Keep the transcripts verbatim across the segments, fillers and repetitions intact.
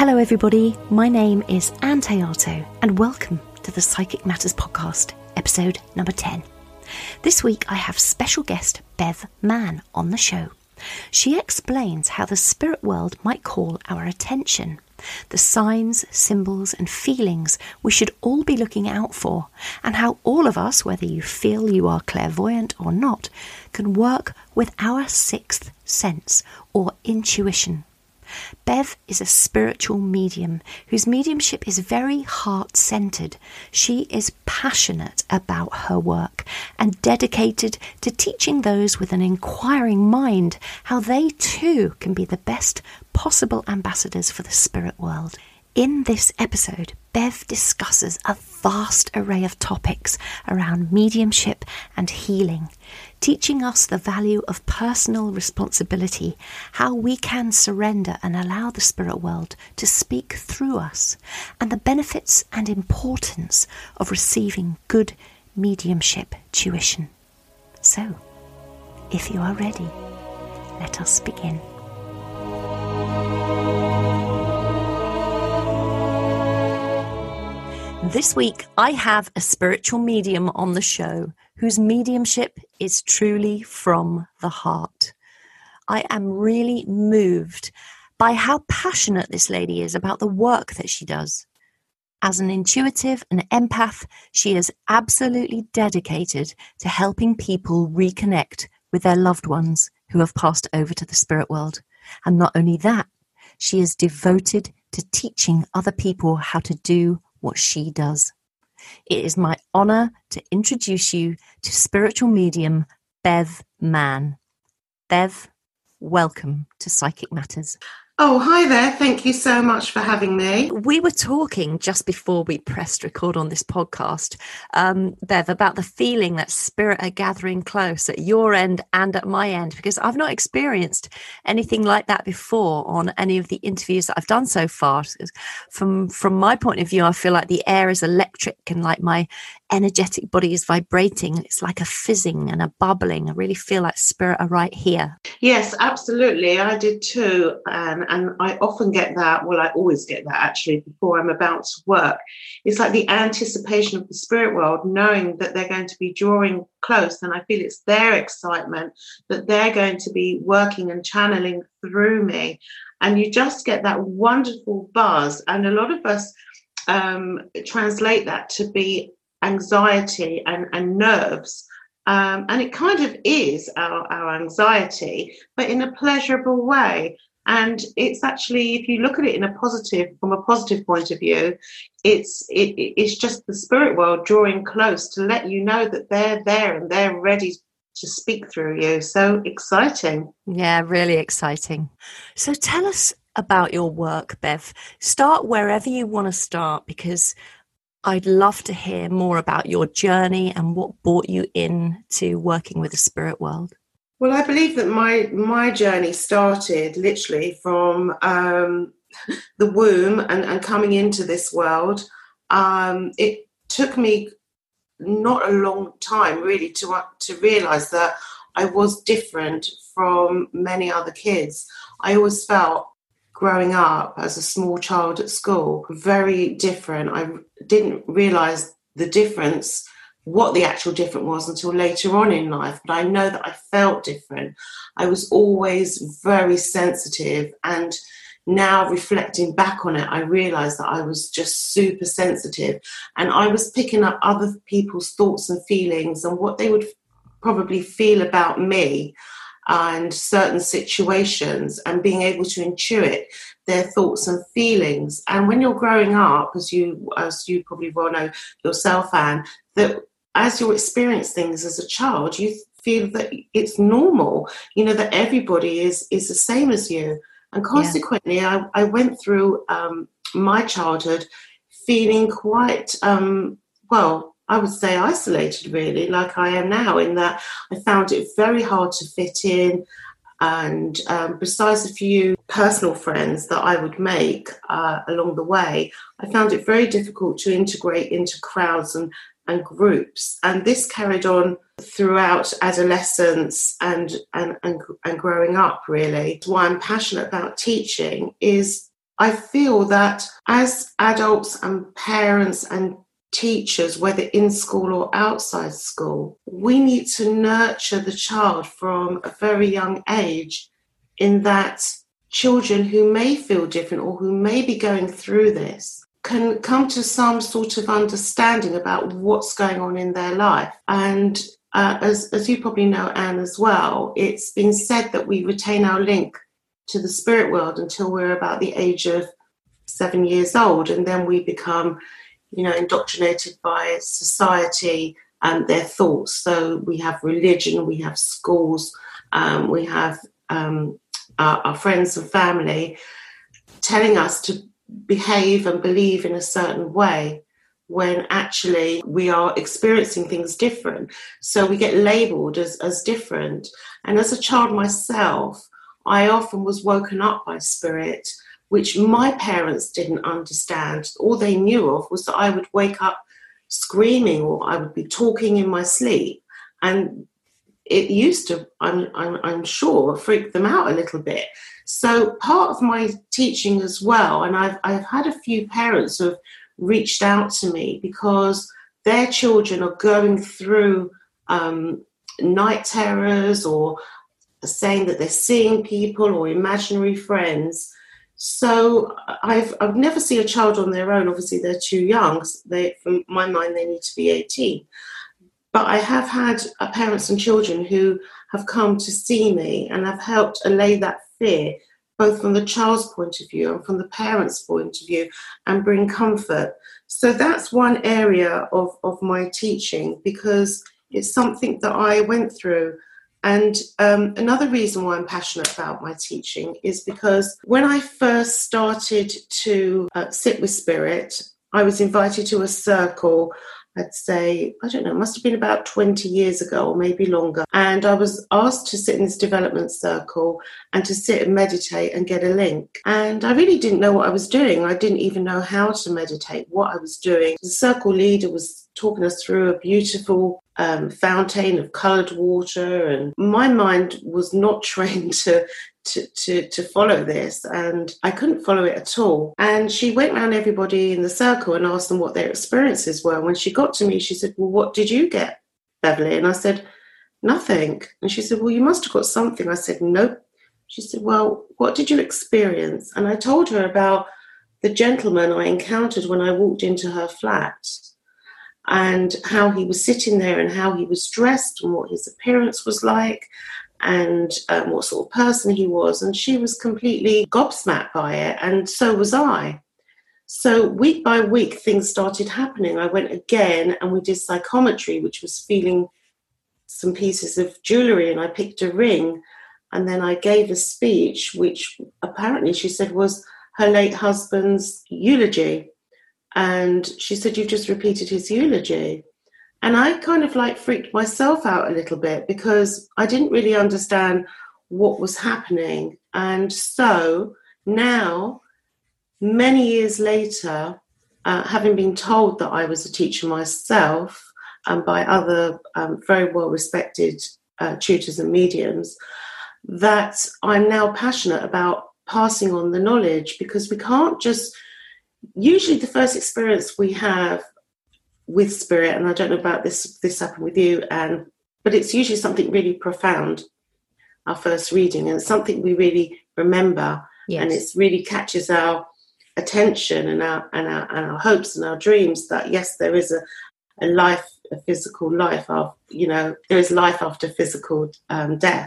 Hello everybody, my name is Anne Teato and welcome to the Psychic Matters podcast, episode number ten. This week I have special guest Bev Mann on the show. She explains how the spirit world might call our attention, the signs, symbols and feelings we should all be looking out for, and how all of us, whether you feel you are clairvoyant or not, can work with our sixth sense or intuition. Bev is a spiritual medium whose mediumship is very heart-centred. She is passionate about her work and dedicated to teaching those with an inquiring mind how they too can be the best possible ambassadors for the spirit world. In this episode, Bev discusses a vast array of topics around mediumship and healing, teaching us the value of personal responsibility, how we can surrender and allow the spirit world to speak through us, and the benefits and importance of receiving good mediumship tuition. So, if you are ready, let us begin. This week, I have a spiritual medium on the show whose mediumship is truly from the heart. I am really moved by how passionate this lady is about the work that she does. As an intuitive and empath, she is absolutely dedicated to helping people reconnect with their loved ones who have passed over to the spirit world. And not only that, she is devoted to teaching other people how to do what she does. It is my honour to introduce you to spiritual medium Bev Mann. Bev, welcome to Psychic Matters. Oh, hi there. Thank you so much for having me. We were talking just before we pressed record on this podcast, um, Bev, about the feeling that spirit are gathering close at your end and at my end, because I've not experienced anything like that before on any of the interviews that I've done so far. From, from my point of view, I feel like the air is electric and like my energetic body is vibrating. It's like a fizzing and a bubbling. I really feel like spirit are right here. Yes, absolutely. I did too. And, and I often get that. Well, I always get that actually before I'm about to work. It's like the anticipation of the spirit world, knowing that they're going to be drawing close. And I feel it's their excitement that they're going to be working and channeling through me. And you just get that wonderful buzz. And a lot of us um, translate that to be anxiety and, and nerves. Um, and it kind of is our, our anxiety, but in a pleasurable way. And it's actually, if you look at it in a positive, from a positive point of view, it's it, it's just the spirit world drawing close to let you know that they're there and they're ready to speak through you. So exciting. Yeah, really exciting. So tell us about your work, Bev. Start wherever you want to start, because I'd love to hear more about your journey and what brought you in to working with the spirit world. Well, I believe that my my journey started literally from um, the womb and, and coming into this world. Um, it took me not a long time really to uh, to realise that I was different from many other kids. I always felt, growing up as a small child at school, very different. I didn't realise the difference, what the actual difference was, until later on in life. But I know that I felt different. I was always very sensitive. And now reflecting back on it, I realised that I was just super sensitive. And I was picking up other people's thoughts and feelings and what they would probably feel about me and certain situations, and being able to intuit their thoughts and feelings. And when you're growing up, as you as you probably well know yourself, Anne, that as you experience things as a child, you feel that it's normal, you know, that everybody is is the same as you. And consequently, yeah. I, I went through um, my childhood feeling quite, um, well, I would say isolated, really, like I am now, in that I found it very hard to fit in. And um, besides a few personal friends that I would make uh, along the way, I found it very difficult to integrate into crowds and, and groups. And this carried on throughout adolescence and, and, and, and growing up, really. Why I'm passionate about teaching is I feel that as adults and parents and teachers, whether in school or outside school, we need to nurture the child from a very young age, in that children who may feel different or who may be going through this can come to some sort of understanding about what's going on in their life. And uh, as, as you probably know, Anne, as well, it's been said that we retain our link to the spirit world until we're about the age of seven years old, and then we become, you know, indoctrinated by society and their thoughts. So we have religion, we have schools, um, we have um, our, our friends and family telling us to behave and believe in a certain way, when actually we are experiencing things different. So we get labelled as, as different. And as a child myself, I often was woken up by spirit, which my parents didn't understand. All they knew of was that I would wake up screaming, or I would be talking in my sleep. And it used to, I'm, I'm, I'm sure, freak them out a little bit. So part of my teaching as well, and I've, I've had a few parents who have reached out to me because their children are going through um, night terrors, or saying that they're seeing people or imaginary friends. So I've I've never seen a child on their own. Obviously, they're too young. They, from my mind, they need to be eighteen. But I have had uh, parents and children who have come to see me, and I've helped allay that fear, both from the child's point of view and from the parent's point of view, and bring comfort. So that's one area of, of my teaching, because it's something that I went through. And um, another reason why I'm passionate about my teaching is because when I first started to uh, sit with spirit, I was invited to a circle, I'd say, I don't know, it must have been about twenty years ago or maybe longer. And I was asked to sit in this development circle and to sit and meditate and get a link. And I really didn't know what I was doing. I didn't even know how to meditate, what I was doing. The circle leader was talking us through a beautiful um, fountain of coloured water. And my mind was not trained to To, to to follow this, and I couldn't follow it at all. And she went around everybody in the circle and asked them what their experiences were. When she got to me, she said, well, what did you get, Beverly? And I said, nothing. And she said, well, you must have got something. I said, nope. She said, well, what did you experience? And I told her about the gentleman I encountered when I walked into her flat, and how he was sitting there, and how he was dressed, and what his appearance was like, and um, what sort of person he was. And she was completely gobsmacked by it, and so was I. So week by week, things started happening. I went again, and we did psychometry, which was feeling some pieces of jewellery, and I picked a ring, and then I gave a speech, which apparently she said was her late husband's eulogy. And she said, you've just repeated his eulogy. And I kind of like freaked myself out a little bit, because I didn't really understand what was happening. And so now, many years later, uh, having been told that I was a teacher myself, and by other um, very well-respected uh, tutors and mediums, that I'm now passionate about passing on the knowledge, because we can't just... Usually the first experience we have with spirit, and I don't know about this, this happened with you, Anne, but it's usually something really profound, our first reading, and something we really remember. Yes. And it really catches our attention and our, and our and our hopes and our dreams that, yes, there is a, a life, a physical life, of, you know, there is life after physical um, death.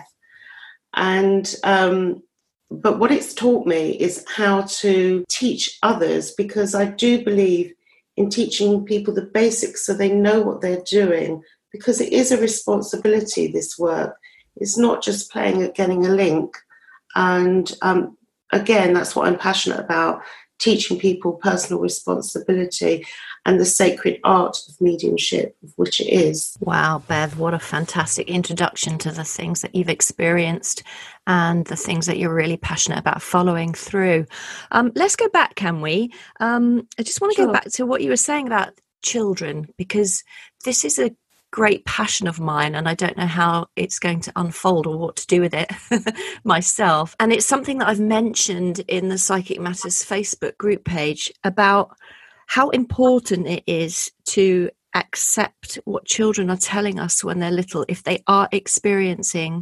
And um, but what it's taught me is how to teach others, because I do believe in teaching people the basics so they know what they're doing, because it is a responsibility, this work. It's not just playing at getting a link. And um, again, that's what I'm passionate about, teaching people personal responsibility and the sacred art of mediumship, of which it is. Wow, Bev, what a fantastic introduction to the things that you've experienced and the things that you're really passionate about following through. Um, let's go back, can we? Um, I just want to Sure. go back to what you were saying about children, because this is a great passion of mine, and I don't know how it's going to unfold or what to do with it myself. And it's something that I've mentioned in the Psychic Matters Facebook group page about how important it is to accept what children are telling us when they're little, if they are experiencing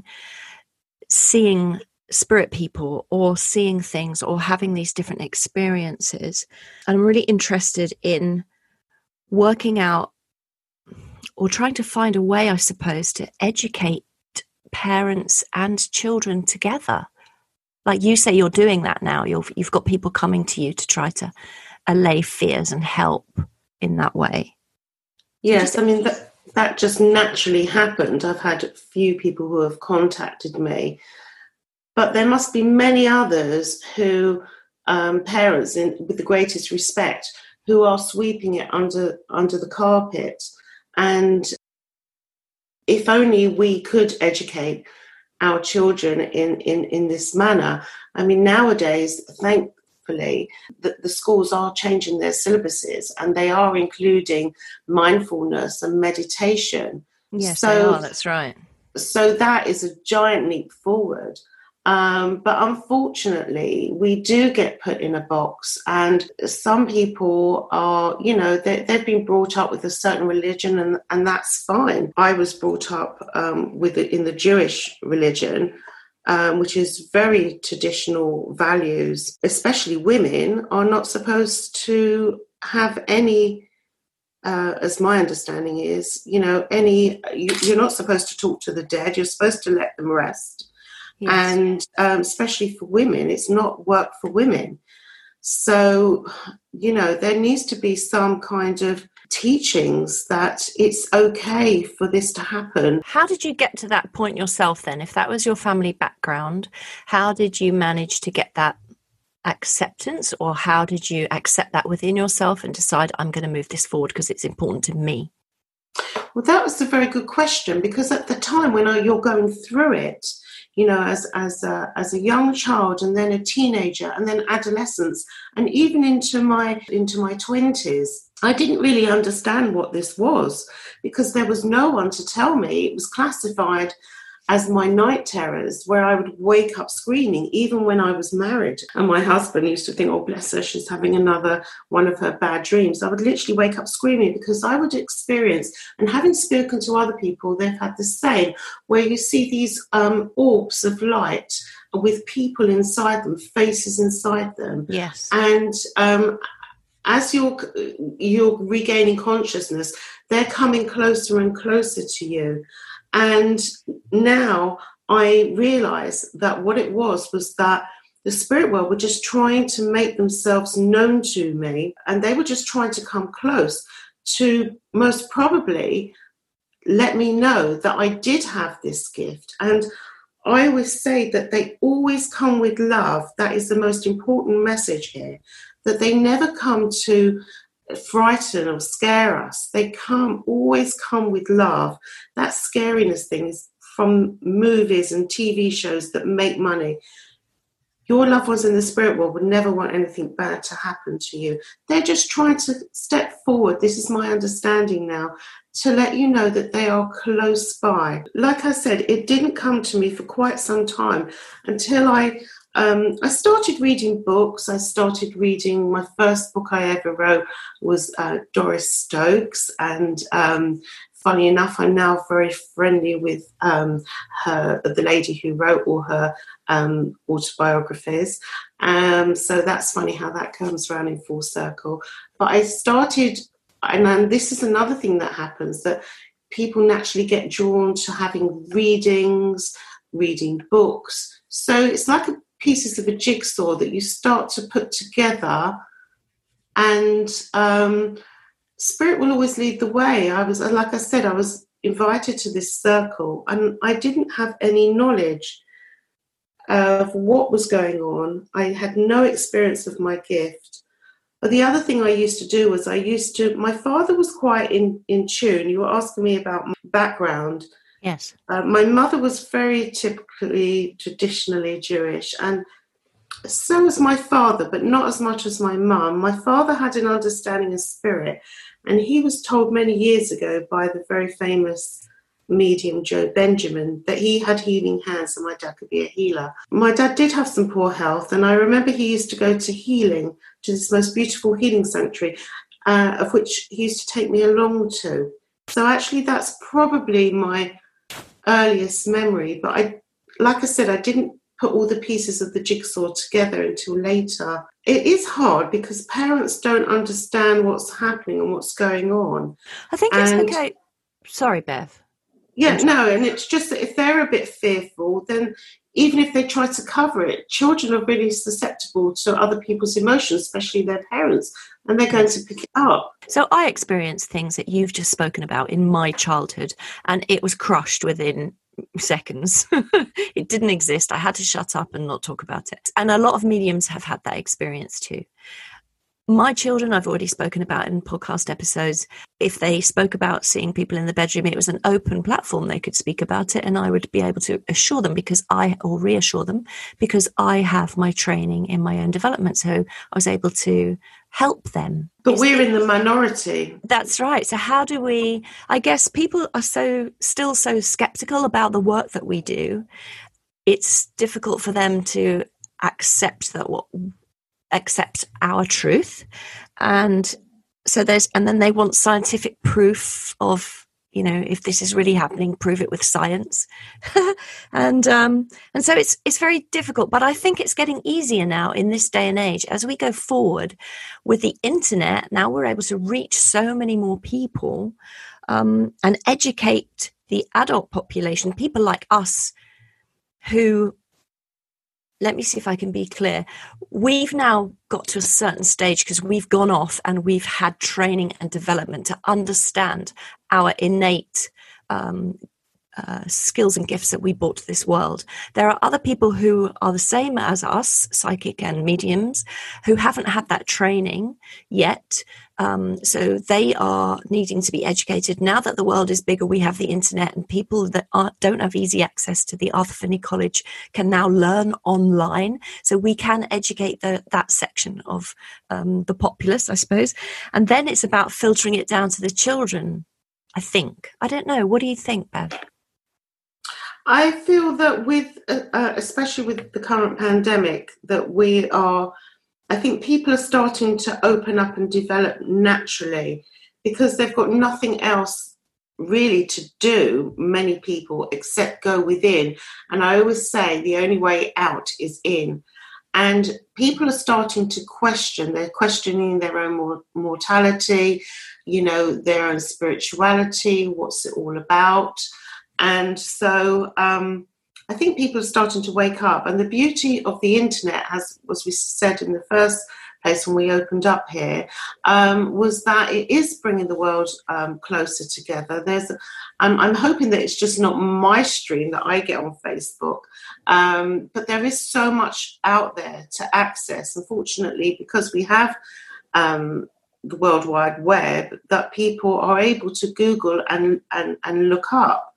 seeing spirit people or seeing things or having these different experiences. I'm really interested in working out or trying to find a way, I suppose, to educate parents and children together. Like you say, you're doing that now. You've, you've got people coming to you to try to allay fears and help in that way. Yes, I mean, that, that just naturally happened. I've had a few people who have contacted me, but there must be many others who, um, parents, in, with the greatest respect, who are sweeping it under under the carpet. And if only we could educate our children in, in, in this manner. I mean, nowadays, thankfully, the, the schools are changing their syllabuses and they are including mindfulness and meditation. Yes, so, they are, that's right. So that is a giant leap forward. Um, but unfortunately, we do get put in a box, and some people are, you know, they, they've been brought up with a certain religion, and, and that's fine. I was brought up um, with it in the Jewish religion, um, which is very traditional values. Especially women are not supposed to have any, uh, as my understanding is, you know, any. You, you're not supposed to talk to the dead. You're supposed to let them rest. Yes. And um, especially for women, it's not work for women. So, you know, there needs to be some kind of teachings that it's okay for this to happen. How did you get to that point yourself then? If that was your family background, how did you manage to get that acceptance, or how did you accept that within yourself and decide, I'm going to move this forward because it's important to me? Well, that was a very good question, because at the time when you're going through it, you know, as as a, as a young child, and then a teenager, and then adolescence, and even into my into my twenties, I didn't really understand what this was, because there was no one to tell me. It was classified as my night terrors, where I would wake up screaming, even when I was married. And my husband used to think, oh, bless her, she's having another one of her bad dreams. I would literally wake up screaming, because I would experience, and having spoken to other people, they've had the same, where you see these um, orbs of light with people inside them, faces inside them. Yes. And um, as you're, you're regaining consciousness, they're coming closer and closer to you. And now I realise that what it was was that the spirit world were just trying to make themselves known to me, and they were just trying to come close to most probably let me know that I did have this gift. And I always say that they always come with love. That is the most important message here, that they never come to frighten or scare us. They come always come with love. That scariness thing is from movies and T V shows that make money. Your loved ones in the spirit world would never want anything bad to happen to you. They're just trying to step forward. This is my understanding now, to let you know that they are close by. Like I said, it didn't come to me for quite some time until I Um, I started reading books. I started reading, my first book I ever wrote was uh, Doris Stokes. And um, funny enough, I'm now very friendly with um, her, the lady who wrote all her um, autobiographies. Um, so that's funny how that comes around in full circle. But I started, and um, this is another thing that happens, that people naturally get drawn to having readings, reading books. So it's like a pieces of a jigsaw that you start to put together, and um, spirit will always lead the way. I was, like I said, I was invited to this circle, and I didn't have any knowledge of what was going on. I had no experience of my gift. But the other thing I used to do was I used to, my father was quite in, in tune. You were asking me about my background. Yes. Uh, my mother was very typically, traditionally Jewish, and So was my father, but not as much as my mum. My father had an understanding of spirit, and he was told many years ago by the very famous medium Joe Benjamin that he had healing hands and my dad could be a healer. My dad did have some poor health, and I remember he used to go to healing, to this most beautiful healing sanctuary, uh, of which he used to take me along to. So actually that's probably my earliest memory, but I, like I said, I didn't put all the pieces of the jigsaw together until later. It is hard because parents don't understand what's happening and what's going on. I think and, it's okay. Sorry, Bev. Yeah, no, and it's just that if they're a bit fearful, then even if they try to cover it, children are really susceptible to other people's emotions, especially their parents, and they're going to pick it up. So I experienced things that you've just spoken about in my childhood, and it was crushed within seconds. It didn't exist. I had to shut up and not talk about it. And a lot of mediums have had that experience too. My children, I've already spoken about in podcast episodes. If they spoke about seeing people in the bedroom, it was an open platform. They could speak about it, and I would be able to assure them because I, or reassure them, because I have my training in my own development. So I was able to help them. But we're in the minority. That's right. So how do we, I guess people are so still so skeptical about the work that we do. It's difficult for them to accept that what accept our truth, and so there's and then they want scientific proof of, you know, if this is really happening, prove it with science. and um and so it's it's very difficult, but I think it's getting easier now in this day and age as we go forward with the internet. Now we're able to reach so many more people um and educate the adult population, people like us who, let me see if I can be clear. We've now got to a certain stage because we've gone off and we've had training and development to understand our innate um, uh, skills and gifts that we brought to this world. There are other people who are the same as us, psychic and mediums, who haven't had that training yet. Um, so they are needing to be educated. Now that the world is bigger, we have the internet, and people that are, don't have easy access to the Arthur Finney College can now learn online. So we can educate the, that section of um, the populace, I suppose. And then it's about filtering it down to the children, I think. I don't know. What do you think, Bev? I feel that with, uh, especially with the current pandemic, that we are, I think people are starting to open up and develop naturally because they've got nothing else really to do, many people, except go within. And I always say the only way out is in. And people are starting to question, they're questioning their own mor- mortality, you know, their own spirituality, what's it all about? And so um, I think people are starting to wake up. And the beauty of the internet, has, as we said in the first place when we opened up here, um, was that it is bringing the world um, closer together. There's, I'm, I'm hoping that it's just not my stream that I get on Facebook, um, but there is so much out there to access. Unfortunately, because we have um, the World Wide Web, that people are able to Google and, and, and look up.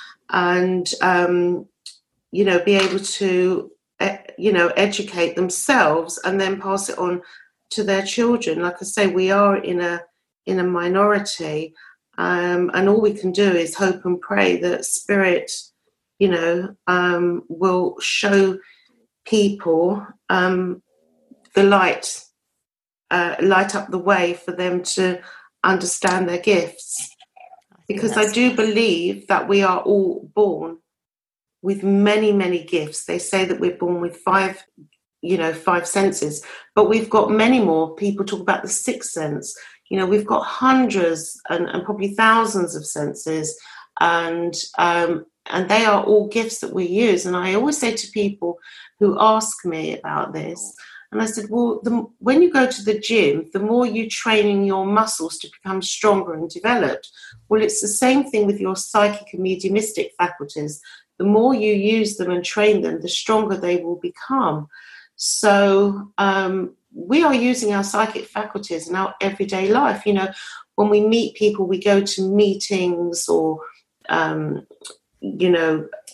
And, um, you know, be able to, uh, you know, educate themselves and then pass it on to their children. Like I say, we are in a in a minority, um, and all we can do is hope and pray that spirit, you know, um, will show people um, the light, uh, light up the way for them to understand their gifts. Because I do believe that we are all born with many, many gifts. They say that we're born with five, you know, five senses, but we've got many more. People talk about the sixth sense. You know, we've got hundreds and, and probably thousands of senses, and um, and they are all gifts that we use. And I always say to people who ask me about this, and I said, well, the, when you go to the gym, the more you're training your muscles to become stronger and developed. Well, it's the same thing with your psychic and mediumistic faculties. The more you use them and train them, the stronger they will become. So um, we are using our psychic faculties in our everyday life. You know, when we meet people, we go to meetings or, um, you know,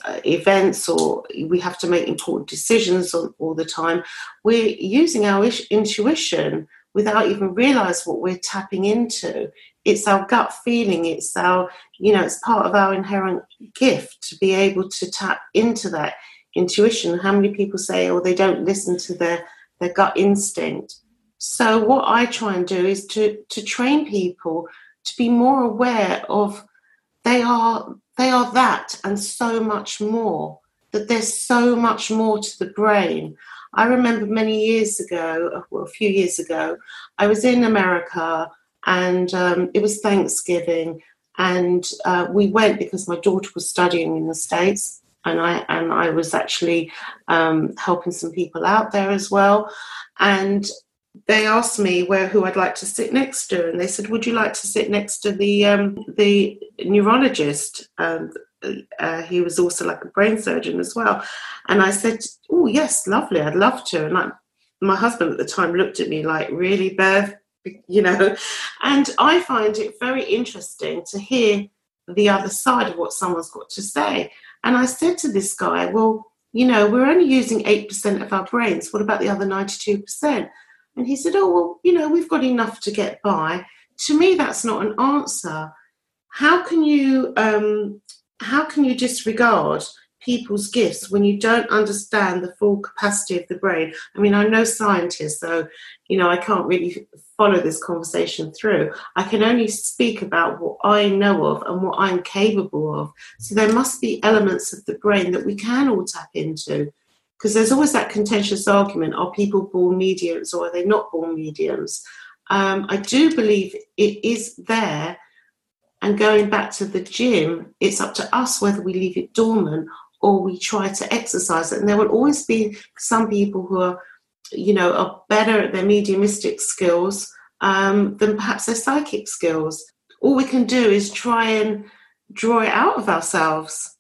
uh, events, or we have to make important decisions on, all the time, we're using our ish- intuition without even realize what we're tapping into. It's our gut feeling. It's our, you know, it's part of our inherent gift to be able to tap into that intuition. How many people say, oh, they don't listen to their, their gut instinct? So what I try and do is to, to train people to be more aware of they are they are that and so much more, that there's so much more to the brain. I remember many years ago, well, a few years ago, I was in America, and um, it was Thanksgiving, and uh, we went because my daughter was studying in the States, and I and I was actually um, helping some people out there as well. And they asked me where who I'd like to sit next to, and they said, "Would you like to sit next to the um, the neurologist?" Um, uh, he was also like a brain surgeon as well. And I said, "Oh yes, lovely, I'd love to." And I, my husband at the time looked at me like, "Really, Bev?" You know. And I find it very interesting to hear the other side of what someone's got to say. And I said to this guy, "Well, you know, we're only using eight percent of our brains. What about the other ninety-two percent?" And he said, "Oh, well, you know, we've got enough to get by." To me, that's not an answer. How can you um, how can you disregard people's gifts when you don't understand the full capacity of the brain? I mean, I'm no scientist, so, you know, I can't really follow this conversation through. I can only speak about what I know of and what I'm capable of. So there must be elements of the brain that we can all tap into. Because there's always that contentious argument, are people born mediums or are they not born mediums? Um, I do believe it is there. And going back to the gym, it's up to us whether we leave it dormant or we try to exercise it. And there will always be some people who are, you know, are better at their mediumistic skills um, than perhaps their psychic skills. All we can do is try and draw it out of ourselves.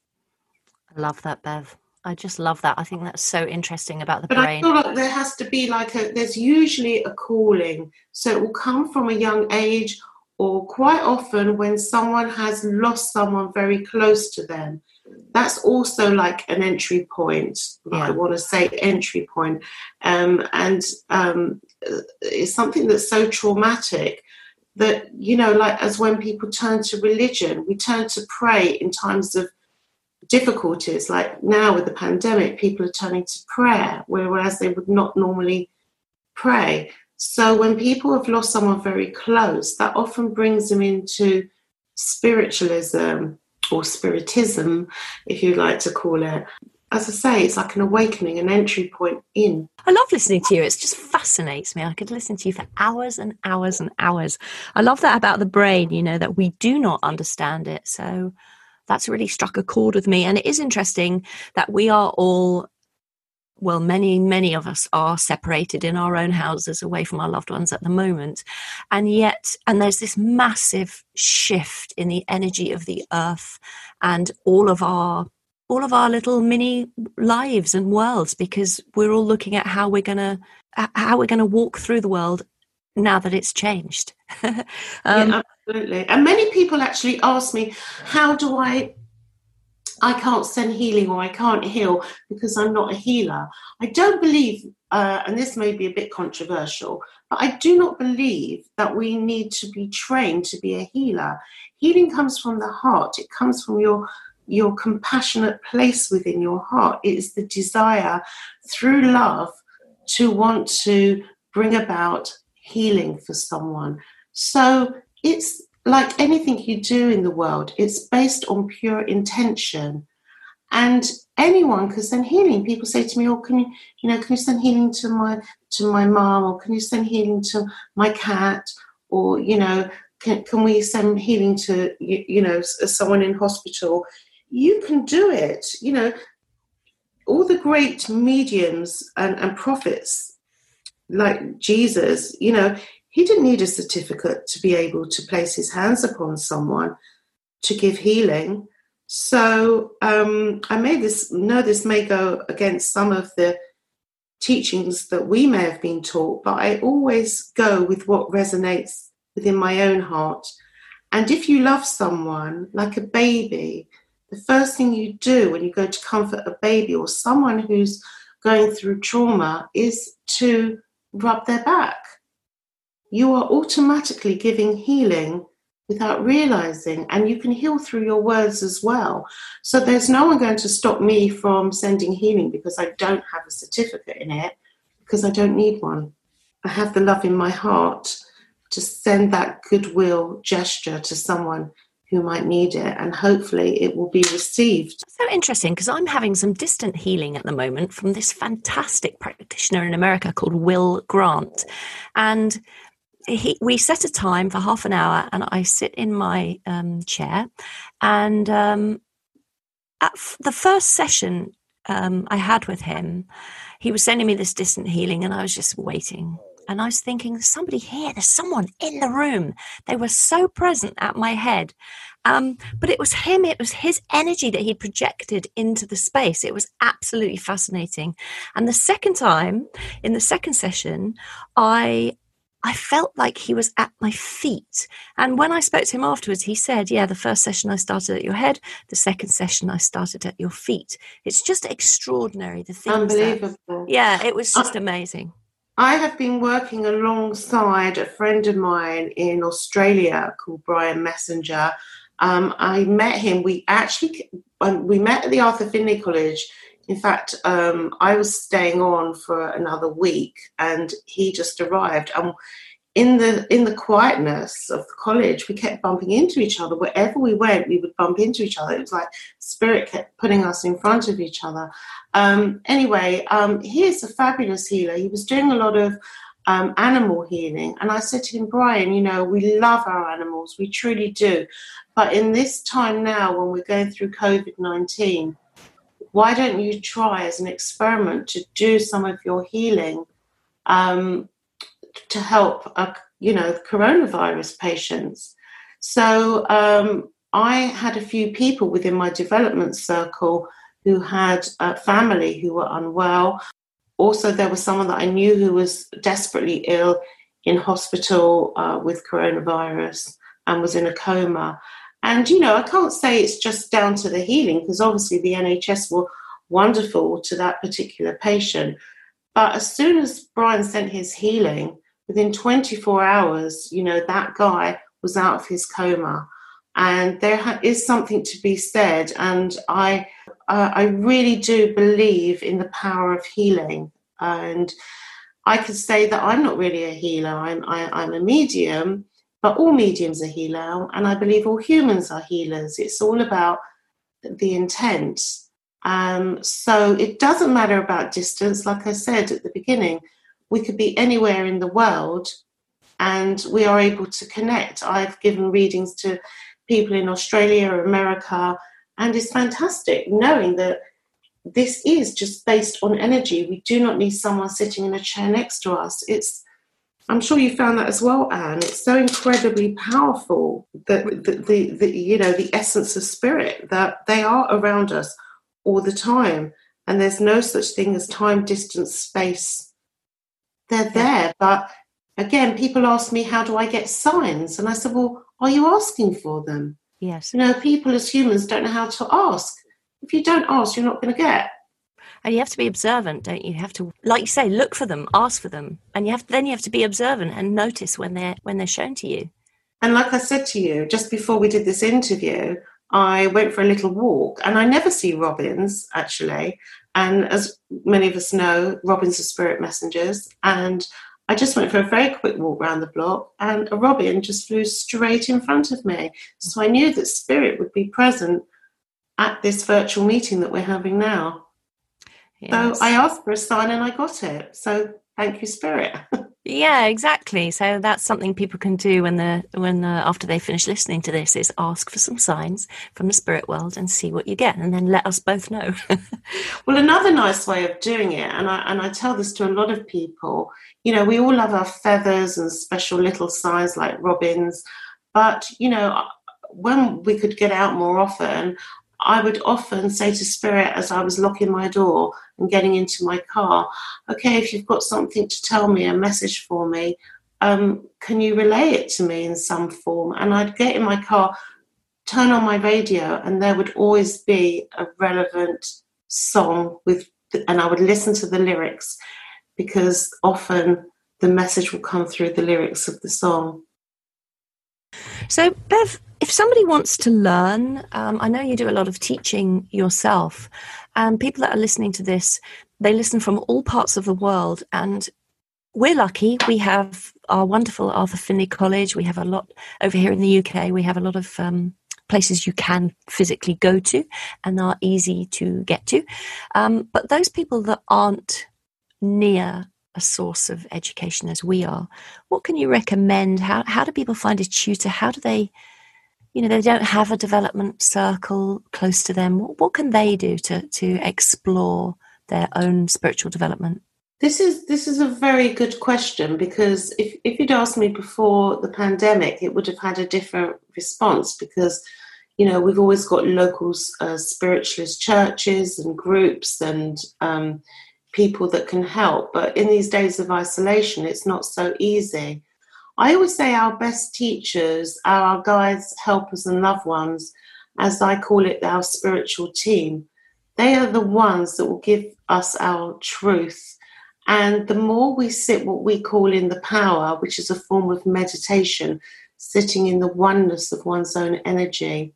I love that, Bev. I just love that. I think that's so interesting about the but brain. I feel like there has to be like a, there's usually a calling. So it will come from a young age, or quite often when someone has lost someone very close to them. That's also like an entry point. Yeah. I want to say entry point. Um, and um, it's something that's so traumatic that, you know, like as when people turn to religion, we turn to pray in times of difficulties. Like now with the pandemic, people are turning to prayer, whereas they would not normally pray. So when people have lost someone very close, that often brings them into spiritualism or spiritism, if you like to call it. As I say, it's like an awakening, an entry point in. I love listening to you. It just fascinates me. I could listen to you for hours and hours and hours. I love that about the brain, you know, that we do not understand it. So that's really struck a chord with me. And it is interesting that we are all, well, many, many of us are separated in our own houses away from our loved ones at the moment. And yet, and there's this massive shift in the energy of the earth and all of our all of our little mini lives and worlds, because we're all looking at how we're going to how we're going to walk through the world now that it's changed. um, yeah, absolutely. And many people actually ask me, how do I I can't send healing, or I can't heal because I'm not a healer. I don't believe, uh, and this may be a bit controversial, but I do not believe that we need to be trained to be a healer. Healing comes from the heart. It comes from your your compassionate place within your heart. It is the desire through love to want to bring about healing for someone. So it's like anything you do in the world, it's based on pure intention. And anyone can send healing. People say to me, oh, can you, you know, can you send healing to my to my mom, or can you send healing to my cat, or, you know, can, can we send healing to, you, you know, someone in hospital? You can do it. You know, all the great mediums and, and prophets like Jesus, you know, he didn't need a certificate to be able to place his hands upon someone to give healing. So um, I may this know this may go against some of the teachings that we may have been taught, but I always go with what resonates within my own heart. And if you love someone like a baby, the first thing you do when you go to comfort a baby or someone who's going through trauma is to rub their back. You are automatically giving healing without realizing, and you can heal through your words as well. So there's no one going to stop me from sending healing because I don't have a certificate in it, because I don't need one. I have the love in my heart to send that goodwill gesture to someone who might need it, and hopefully it will be received. So interesting, because I'm having some distant healing at the moment from this fantastic practitioner in America called Will Grant. And He, we set a time for half an hour, and I sit in my um, chair. And um, at f- the first session um, I had with him, he was sending me this distant healing, and I was just waiting. And I was thinking, there's somebody here. There's someone in the room. They were so present at my head. Um, but it was him. It was his energy that he projected into the space. It was absolutely fascinating. And the second time, in the second session, I... I felt like he was at my feet. And when I spoke to him afterwards, he said, yeah, the first session I started at your head, the second session I started at your feet. It's just extraordinary. The things Unbelievable. That, yeah, it was just I, amazing. I have been working alongside a friend of mine in Australia called Brian Messenger. Um, I met him. We actually, we met at the Arthur Findlay College. In fact, um, I was staying on for another week, and he just arrived. And in the in the quietness of the college, we kept bumping into each other. Wherever we went, we would bump into each other. It was like spirit kept putting us in front of each other. Um, anyway, um, he is a fabulous healer. He was doing a lot of um, animal healing. And I said to him, Brian, you know, we love our animals. We truly do. But in this time now, when we're going through covid nineteen, why don't you try as an experiment to do some of your healing um, to help, uh, you know, coronavirus patients? So um, I had a few people within my development circle who had a family who were unwell. Also, there was someone that I knew who was desperately ill in hospital uh, with coronavirus and was in a coma. And, you know, I can't say it's just down to the healing, because obviously the N H S were wonderful to that particular patient. But as soon as Brian sent his healing, within twenty-four hours, you know, that guy was out of his coma. And there ha- is something to be said. And I, uh, I really do believe in the power of healing. And I could say that I'm not really a healer. I'm, I, I'm a medium. But all mediums are healers, and I believe all humans are healers. It's all about the intent. Um, so it doesn't matter about distance. Like I said at the beginning, we could be anywhere in the world and we are able to connect. I've given readings to people in Australia or America, and it's fantastic knowing that this is just based on energy. We do not need someone sitting in a chair next to us. It's I'm sure you found that as well, Anne. It's so incredibly powerful, that the, the, the you know the essence of spirit, that they are around us all the time, and there's no such thing as time, distance, space. They're there, but again, people ask me, how do I get signs? And I said, well, are you asking for them? Yes. You know, people as humans don't know how to ask. If you don't ask, you're not going to get. And you have to be observant, don't you? You have to, like you say, look for them, ask for them. And you have then you have to be observant and notice when they're when they're shown to you. And like I said to you, just before we did this interview, I went for a little walk, and I never see robins, actually. And as many of us know, robins are spirit messengers. And I just went for a very quick walk around the block, and a robin just flew straight in front of me. So I knew that spirit would be present at this virtual meeting that we're having now. Yes. So I asked for a sign and I got it. So thank you, Spirit. Yeah, exactly. So that's something people can do when the when uh, after they finish listening to this, is ask for some signs from the spirit world and see what you get, and then let us both know. Well, another nice way of doing it, and I and I tell this to a lot of people, you know, we all love our feathers and special little signs like robins, but you know, when we could get out more often, I would often say to Spirit as I was locking my door and getting into my car, okay, if you've got something to tell me, a message for me, um, can you relay it to me in some form? And I'd get in my car, turn on my radio and there would always be a relevant song with, and I would listen to the lyrics, because often the message will come through the lyrics of the song. So, Bev, if somebody wants to learn, um, I know you do a lot of teaching yourself, and people that are listening to this, they listen from all parts of the world, and we're lucky. We have our wonderful Arthur Findlay College. We have a lot over here in the U K. We have a lot of um, places you can physically go to and are easy to get to. Um, but those people that aren't near a source of education as we are, what can you recommend? How how do people find a tutor? How do they, you know, they don't have a development circle close to them. What, what can they do to to explore their own spiritual development? This is this is a very good question, because if, if you'd asked me before the pandemic, it would have had a different response, because, you know, we've always got local uh, spiritualist churches and groups and um, people that can help. But in these days of isolation, it's not so easy. I always say our best teachers are our guides, helpers and loved ones, as I call it, our spiritual team. They are the ones that will give us our truth. And the more we sit what we call in the power, which is a form of meditation, sitting in the oneness of one's own energy.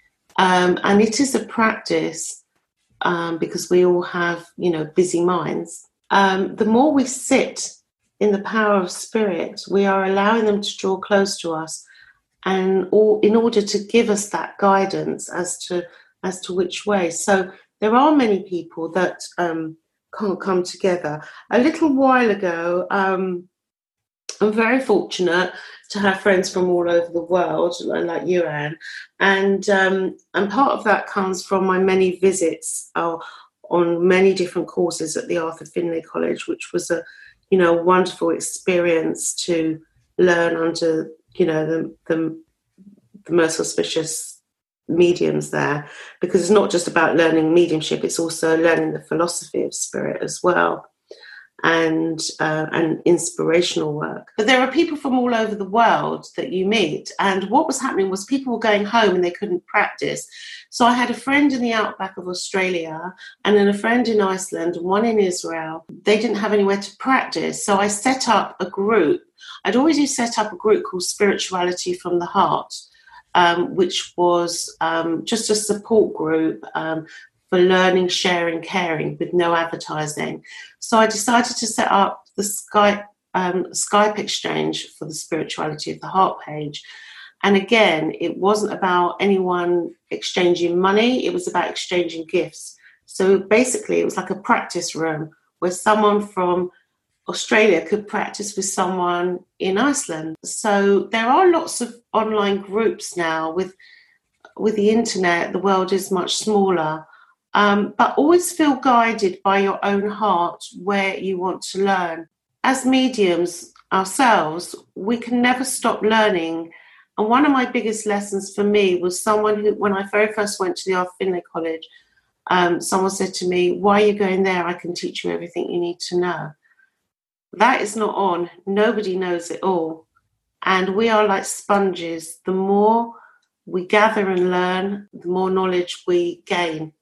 Um, and it is a practice, um, because we all have, you know, busy minds. Um, the more we sit in the power of spirit, we are allowing them to draw close to us, and all in order to give us that guidance as to as to which way. So there are many people that um, can't come together. A little while ago, um, I'm very fortunate to have friends from all over the world, like you, Anne, and um, and part of that comes from my many visits uh, on many different courses at the Arthur Findlay College, which was a, you know, wonderful experience to learn under, you know, the the, the most auspicious mediums there, because it's not just about learning mediumship, it's also learning the philosophy of spirit as well, and uh, and inspirational work. But there are people from all over the world that you meet, and what was happening was people were going home and they couldn't practice. So I had a friend in the outback of Australia, and then a friend in Iceland, and one in Israel. They didn't have anywhere to practice, so I set up a group. I'd already set up a group called Spirituality from the Heart, Um, which was um, just a support group um, for learning, sharing, caring, with no advertising. So I decided to set up the Skype um, Skype exchange for the Spirituality of the Heart page. And again, it wasn't about anyone exchanging money, it was about exchanging gifts. So basically, it was like a practice room where someone from Australia could practice with someone in Iceland. So there are lots of online groups now. With with the internet, the world is much smaller. Um, but always feel guided by your own heart where you want to learn. As mediums ourselves, we can never stop learning. And one of my biggest lessons for me was someone who, when I very first went to the Arthur Findlay College, um, someone said to me, "Why are you going there? I can teach you everything you need to know." That is not on. Nobody knows it all. And we are like sponges. The more we gather and learn, the more knowledge we gain.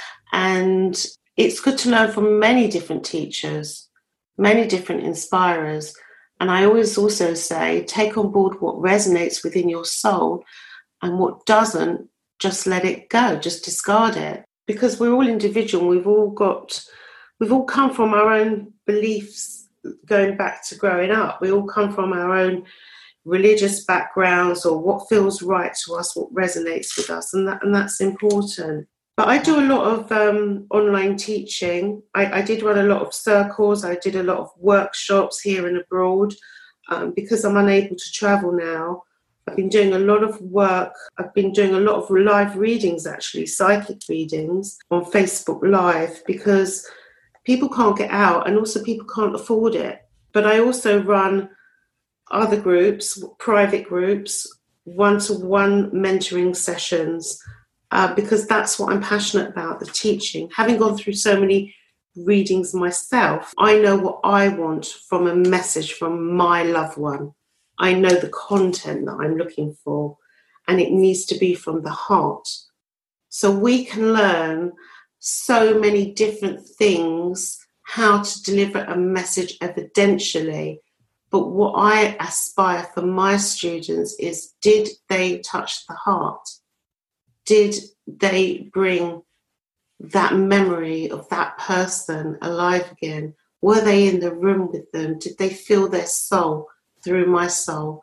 And it's good to learn from many different teachers, many different inspirers. And I always also say, take on board what resonates within your soul, and what doesn't, just let it go, just discard it. Because we're all individual. We've all got, we've all come from our own beliefs. Going back to growing up, we all come from our own religious backgrounds, or what feels right to us, what resonates with us, and that and that's important. But I do a lot of um, online teaching. I, I did run a lot of circles. I did a lot of workshops here and abroad. Um, because I'm unable to travel now, I've been doing a lot of work. I've been doing a lot of live readings, actually, psychic readings on Facebook Live, because people can't get out, and also people can't afford it. But I also run other groups, private groups, one-to-one mentoring sessions, uh, because that's what I'm passionate about, the teaching. Having gone through so many readings myself, I know what I want from a message from my loved one. I know the content that I'm looking for. and it needs to be from the heart. So we can learn so many different things, how to deliver a message evidentially. But what I aspire for my students is, did they touch the heart? Did they bring that memory of that person alive again? Were they in the room with them? Did they feel their soul through my soul?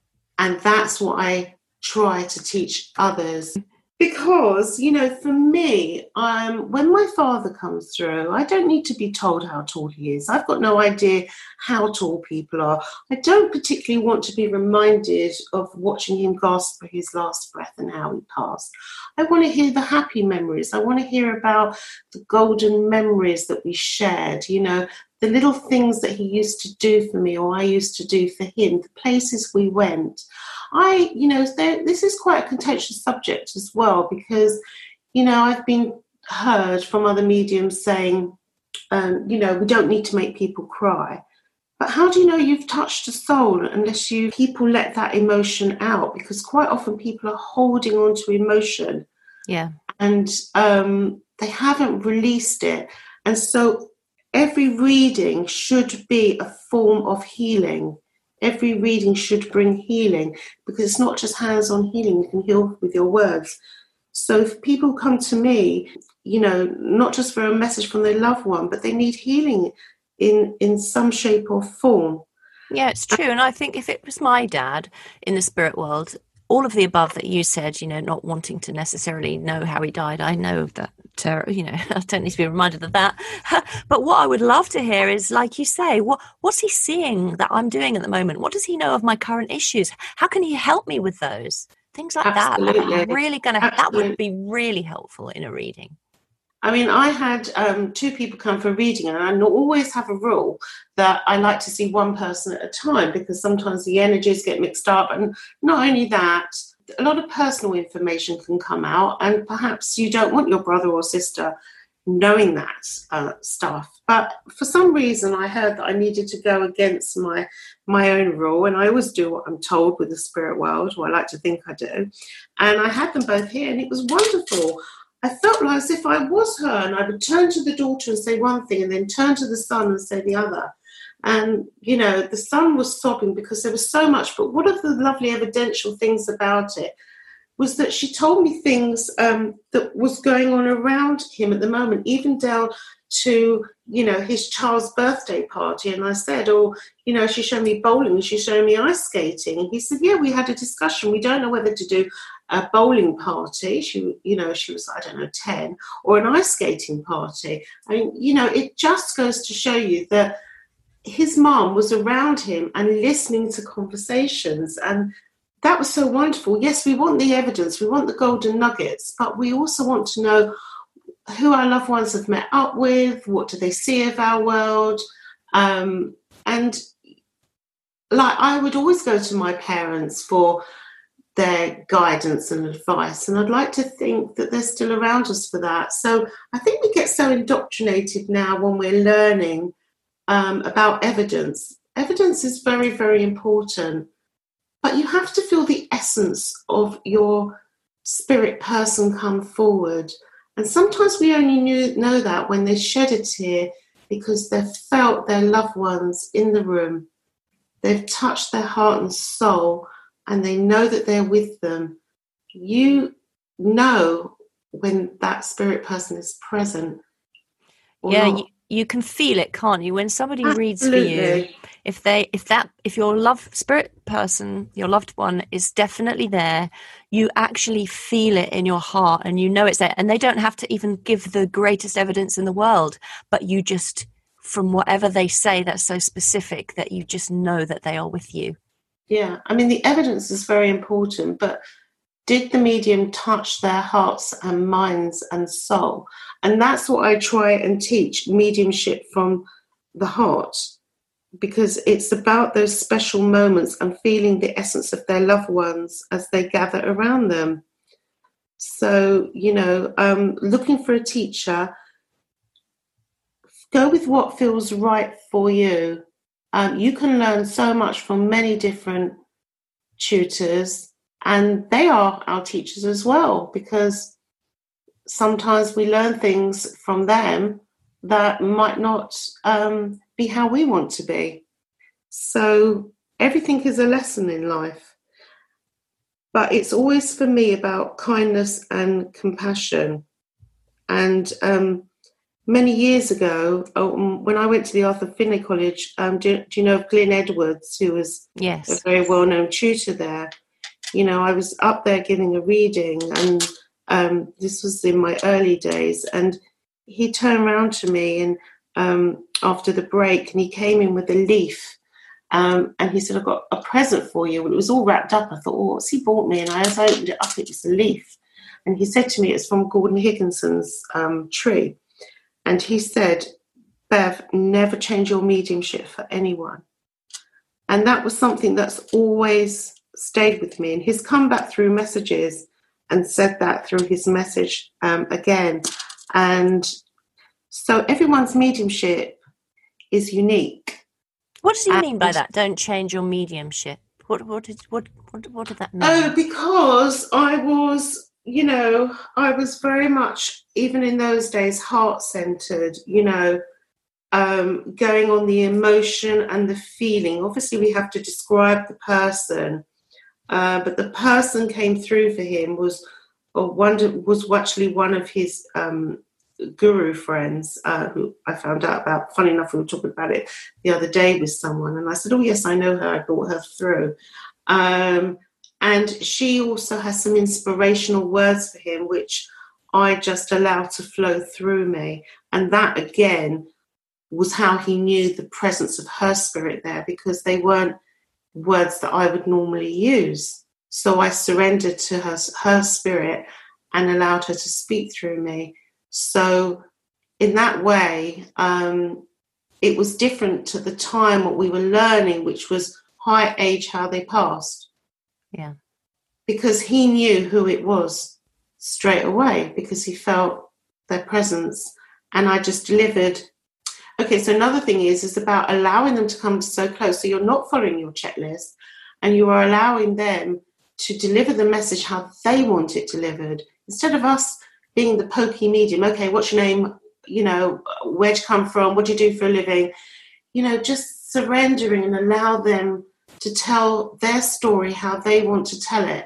And that's what I try to teach others. Because, you know, for me, um, when my father comes through, I don't need to be told how tall he is. I've got no idea how tall people are. I don't particularly want to be reminded of watching him gasp for his last breath and how he passed. I want to hear the happy memories. I want to hear about the golden memories that we shared, you know, the little things that he used to do for me or I used to do for him, the places we went. I, you know, this is quite a contentious subject as well, because, you know, I've been heard from other mediums saying, um, you know, we don't need to make people cry. But how do you know you've touched a soul unless you people let that emotion out? Because quite often people are holding on to emotion. Yeah. And um, they haven't released it. And so every reading should be a form of healing. Every reading should bring healing, because it's not just hands-on healing. You can heal with your words. So if people come to me, you know, not just for a message from their loved one, but they need healing in, in some shape or form. Yeah, it's true. And I think if it was my dad in the spirit world, all of the above that you said, you know, not wanting to necessarily know how he died, I know that, uh, you know, I don't need to be reminded of that. But what I would love to hear is, like you say, what what's he seeing that I'm doing at the moment? What does he know of my current issues? How can he help me with those? Things like Absolutely. that. I'm really going to, that Absolutely. would be really helpful in a reading. I mean, I had um, two people come for a reading, and I always have a rule that I like to see one person at a time, because sometimes the energies get mixed up. And not only that, a lot of personal information can come out, and perhaps you don't want your brother or sister knowing that uh, stuff. But for some reason, I heard that I needed to go against my my own rule, and I always do what I'm told with the spirit world, or I like to think I do. And I had them both here, and it was wonderful. I felt like as if I was her, and I would turn to the daughter and say one thing, and then turn to the son and say the other. And, you know, the son was sobbing because there was so much. But one of the lovely evidential things about it was that she told me things um, that was going on around him at the moment, even down to, you know, his child's birthday party. And I said, oh, you know, she showed me bowling, she showed me ice skating. And he said, yeah, we had a discussion. We don't know whether to do a bowling party. She, you know, she was, I don't know, ten, or an ice skating party. I mean, you know, it just goes to show you that his mom was around him and listening to conversations. And that was so wonderful. Yes, we want the evidence, we want the golden nuggets, but we also want to know who our loved ones have met up with, what do they see of our world. Um, and like, I would always go to my parents for their guidance and advice, and I'd like to think that they're still around us for that. So I think we get so indoctrinated now when we're learning um, about evidence. Evidence is very, very important, but you have to feel the essence of your spirit person come forward. And sometimes we only knew, know that when they shed a tear, because they've felt their loved ones in the room. They've touched their heart and soul, and they know that they're with them. You know when that spirit person is present. Yeah, you, you can feel it, can't you? When somebody Absolutely. reads for you, if they, if that, if your love spirit person, your loved one is definitely there, you actually feel it in your heart, and you know it's there. And they don't have to even give the greatest evidence in the world, but you just, from whatever they say, that's so specific that you just know that they are with you. Yeah, I mean, the evidence is very important, but did the medium touch their hearts and minds and soul? And that's what I try and teach, mediumship from the heart, because it's about those special moments and feeling the essence of their loved ones as they gather around them. So, you know, um, looking for a teacher, go with what feels right for you. Um, you can learn so much from many different tutors. And they are our teachers as well, because sometimes we learn things from them that might not um, be how we want to be. So everything is a lesson in life. But it's always for me about kindness and compassion. And um, many years ago, um, when I went to the Arthur Findlay College, um, do, do you know of Glyn Edwards, who was yes. a very well-known tutor there? You know, I was up there giving a reading, and um, this was in my early days, and he turned around to me and um, after the break, and he came in with a leaf. Um, and he said, I've got a present for you. And it was all wrapped up. I thought, oh, what's he bought me? And I, as I opened it up, it was a leaf. And he said to me, it's from Gordon Higginson's um, tree. And he said, Bev, never change your mediumship for anyone. And that was something that's always stayed with me. And he's come back through messages and said that through his message um, again. And so everyone's mediumship is unique. What does he and, mean by that? Don't change your mediumship. What what is what what what did that mean? Oh, because I was, you know, I was very much, even in those days, heart-centered, you know, um, going on the emotion and the feeling. Obviously, we have to describe the person, uh, but the person came through for him was, or one was actually one of his um, guru friends uh, who I found out about. Funny enough, we were talking about it the other day with someone, and I said, oh yes, I know her, I brought her through. Um, and she also has some inspirational words for him, which I just allowed to flow through me. And that again was how he knew the presence of her spirit there, because they weren't words that I would normally use. So I surrendered to her, her spirit and allowed her to speak through me. So in that way, um, it was different to the time what we were learning, which was high age, how they passed. Yeah. Because he knew who it was straight away, because he felt their presence. And I just delivered. Okay, so another thing is, is about allowing them to come so close. So you're not following your checklist, and you are allowing them to deliver the message how they want it delivered. Instead of us being the pokey medium, okay, what's your name? You know, where'd you come from? What do you do for a living? You know, just surrendering and allow them to tell their story how they want to tell it.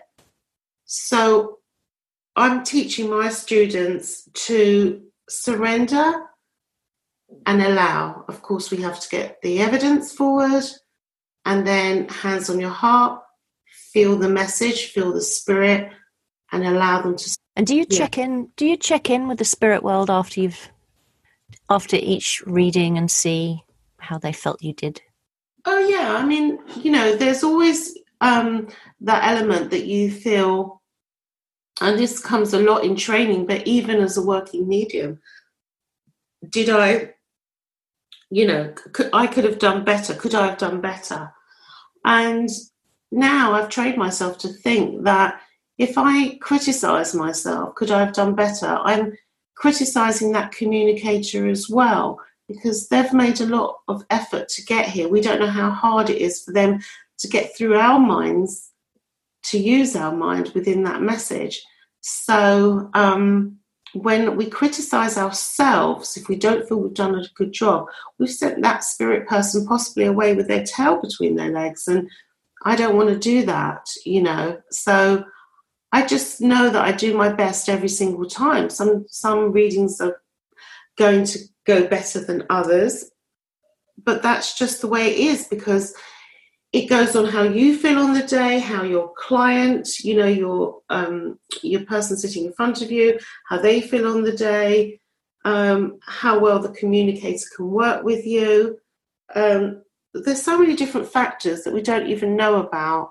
So I'm teaching my students to surrender and allow. Of course, we have to get the evidence forward, and then hands on your heart, feel the message, feel the spirit, and allow them to. And do you yeah. check in? Do you check in with the spirit world after you've, after each reading, and see how they felt you did? Oh yeah, I mean, you know, there's always um, that element that you feel, and this comes a lot in training, but even as a working medium, did I, you know, could, I could have done better. Could I have done better? And now I've trained myself to think that if I criticize myself, could I have done better? I'm criticizing that communicator as well, because they've made a lot of effort to get here. We don't know how hard it is for them to get through our minds, to use our mind within that message. So um, when we criticize ourselves, if we don't feel we've done a good job, we've sent that spirit person possibly away with their tail between their legs. And I don't want to do that, you know. So I just know that I do my best every single time. Some some readings are going to go better than others, but that's just the way it is, because it goes on how you feel on the day, how your client, you know, your um, your person sitting in front of you, how they feel on the day, um, how well the communicator can work with you. Um, there's so many different factors that we don't even know about.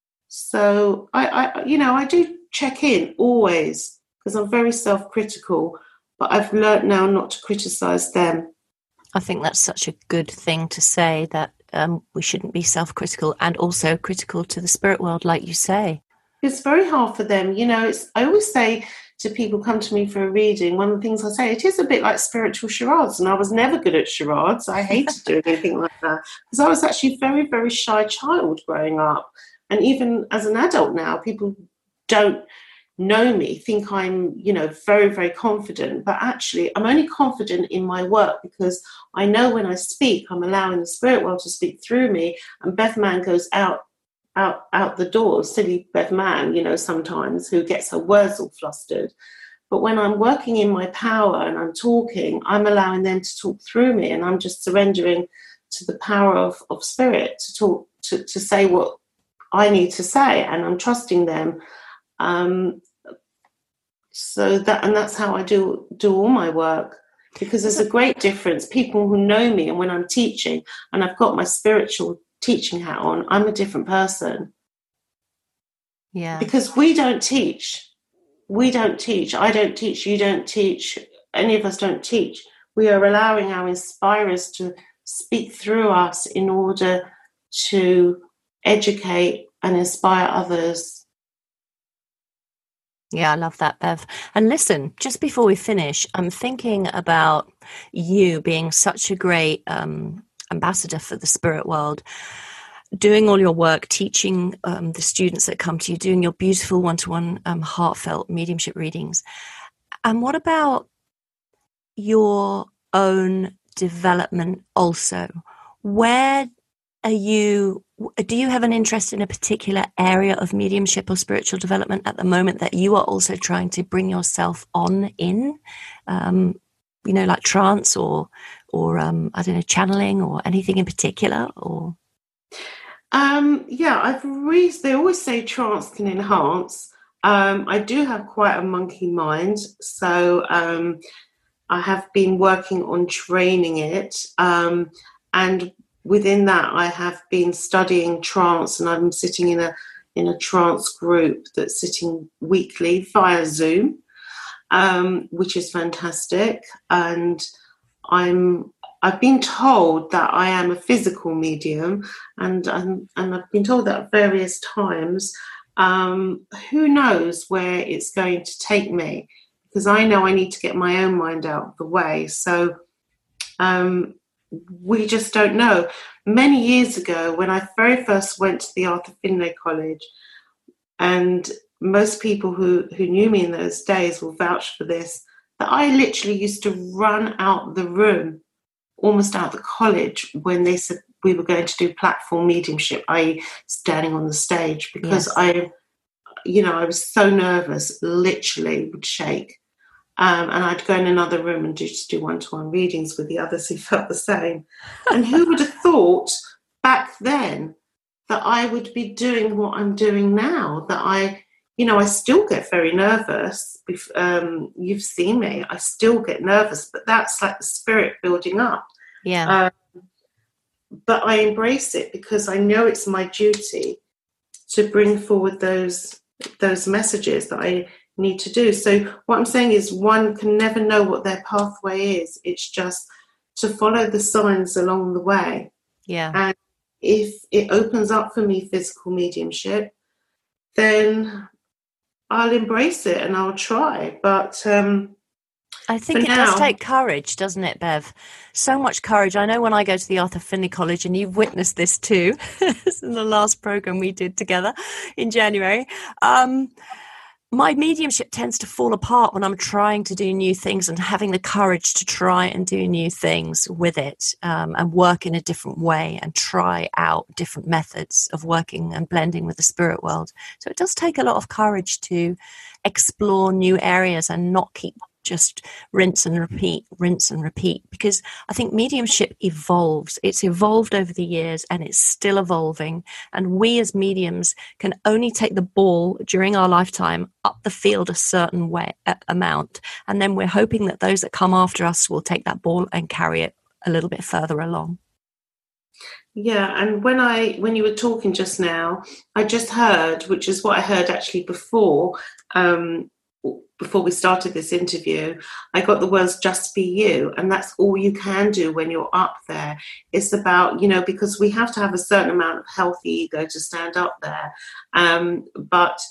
So I, I you know, I do check in always, because I'm very self-critical, but I've learnt now not to criticize them. I think that's such a good thing to say, that um, we shouldn't be self-critical, and also critical to the spirit world, like you say. It's very hard for them. You know, it's, I always say to people come to me for a reading, one of the things I say, it is a bit like spiritual charades. And I was never good at charades. I hated doing anything like that, because I was actually a very, very shy child growing up. and even as an adult now, people don't know me, think I'm, you know, very, very confident, but actually I'm only confident in my work because I know when I speak, I'm allowing the spirit world to speak through me, and Bev Mann goes out, out, out the door, silly Bev Mann, you know, sometimes, who gets her words all flustered. But when I'm working in my power and I'm talking, I'm allowing them to talk through me, and I'm just surrendering to the power of, of spirit to talk, to, to say what I need to say, and I'm trusting them. Um, so that, and that's how I do do all my work, because there's a great difference. People who know me, and when I'm teaching and I've got my spiritual teaching hat on, I'm a different person. Yeah. Because we don't teach. We don't teach. I don't teach. You don't teach. Any of us don't teach. We are allowing our inspirers to speak through us in order to educate and inspire others. Yeah, I love that, Bev. And listen, just before we finish, I'm thinking about you being such a great um, ambassador for the spirit world, doing all your work, teaching um, the students that come to you, doing your beautiful one-to-one um, heartfelt mediumship readings. And what about your own development also? Where are you, do you have an interest in a particular area of mediumship or spiritual development at the moment that you are also trying to bring yourself on in, um, you know, like trance or, or um, I don't know, channeling or anything in particular? Or um, yeah, I've re- they always say trance can enhance. Um, I do have quite a monkey mind, so um, I have been working on training it, um, and within that, I have been studying trance, and I'm sitting in a in a trance group that's sitting weekly via Zoom, um, which is fantastic. And I'm I've been told that I am a physical medium, and and, and I've been told that various times. Um, who knows where it's going to take me? Because I know I need to get my own mind out of the way. So. Um, We just don't know. Many years ago, when I very first went to the Arthur Findlay College, and most people who, who knew me in those days will vouch for this, that I literally used to run out the room, almost out the college, when they said we were going to do platform mediumship, that is standing on the stage, because yes. I, you know, I was so nervous, literally would shake. Um, and I'd go in another room and do, just do one-to-one readings with the others who felt the same. And who would have thought back then that I would be doing what I'm doing now? That I, you know, I still get very nervous. If, um, you've seen me, I still get nervous, but that's like the spirit building up. Yeah. Um, but I embrace it because I know it's my duty to bring forward those those messages that I need to do. So what I'm saying is, one can never know what their pathway is. It's just to follow the signs along the way. Yeah. And if it opens up for me physical mediumship, then I'll embrace it and I'll try. But um, I think it now, does take courage, doesn't it, Bev? So much courage. I know when I go to the Arthur Findlay College, and you've witnessed this too, in the last program we did together in January, um, my mediumship tends to fall apart when I'm trying to do new things and having the courage to try and do new things with it, um, and work in a different way and try out different methods of working and blending with the spirit world. So it does take a lot of courage to explore new areas and not keep just rinse and repeat, rinse and repeat, because I think mediumship evolves. It's evolved over the years and it's still evolving. And we as mediums can only take the ball during our lifetime up the field a certain way, uh, amount. And then we're hoping that those that come after us will take that ball and carry it a little bit further along. Yeah, and when I when you were talking just now, I just heard, which is what I heard actually before, um, before we started this interview, I got the words "just be you," and that's all you can do when you're up there. It's about, you know, because we have to have a certain amount of healthy ego to stand up there, um, but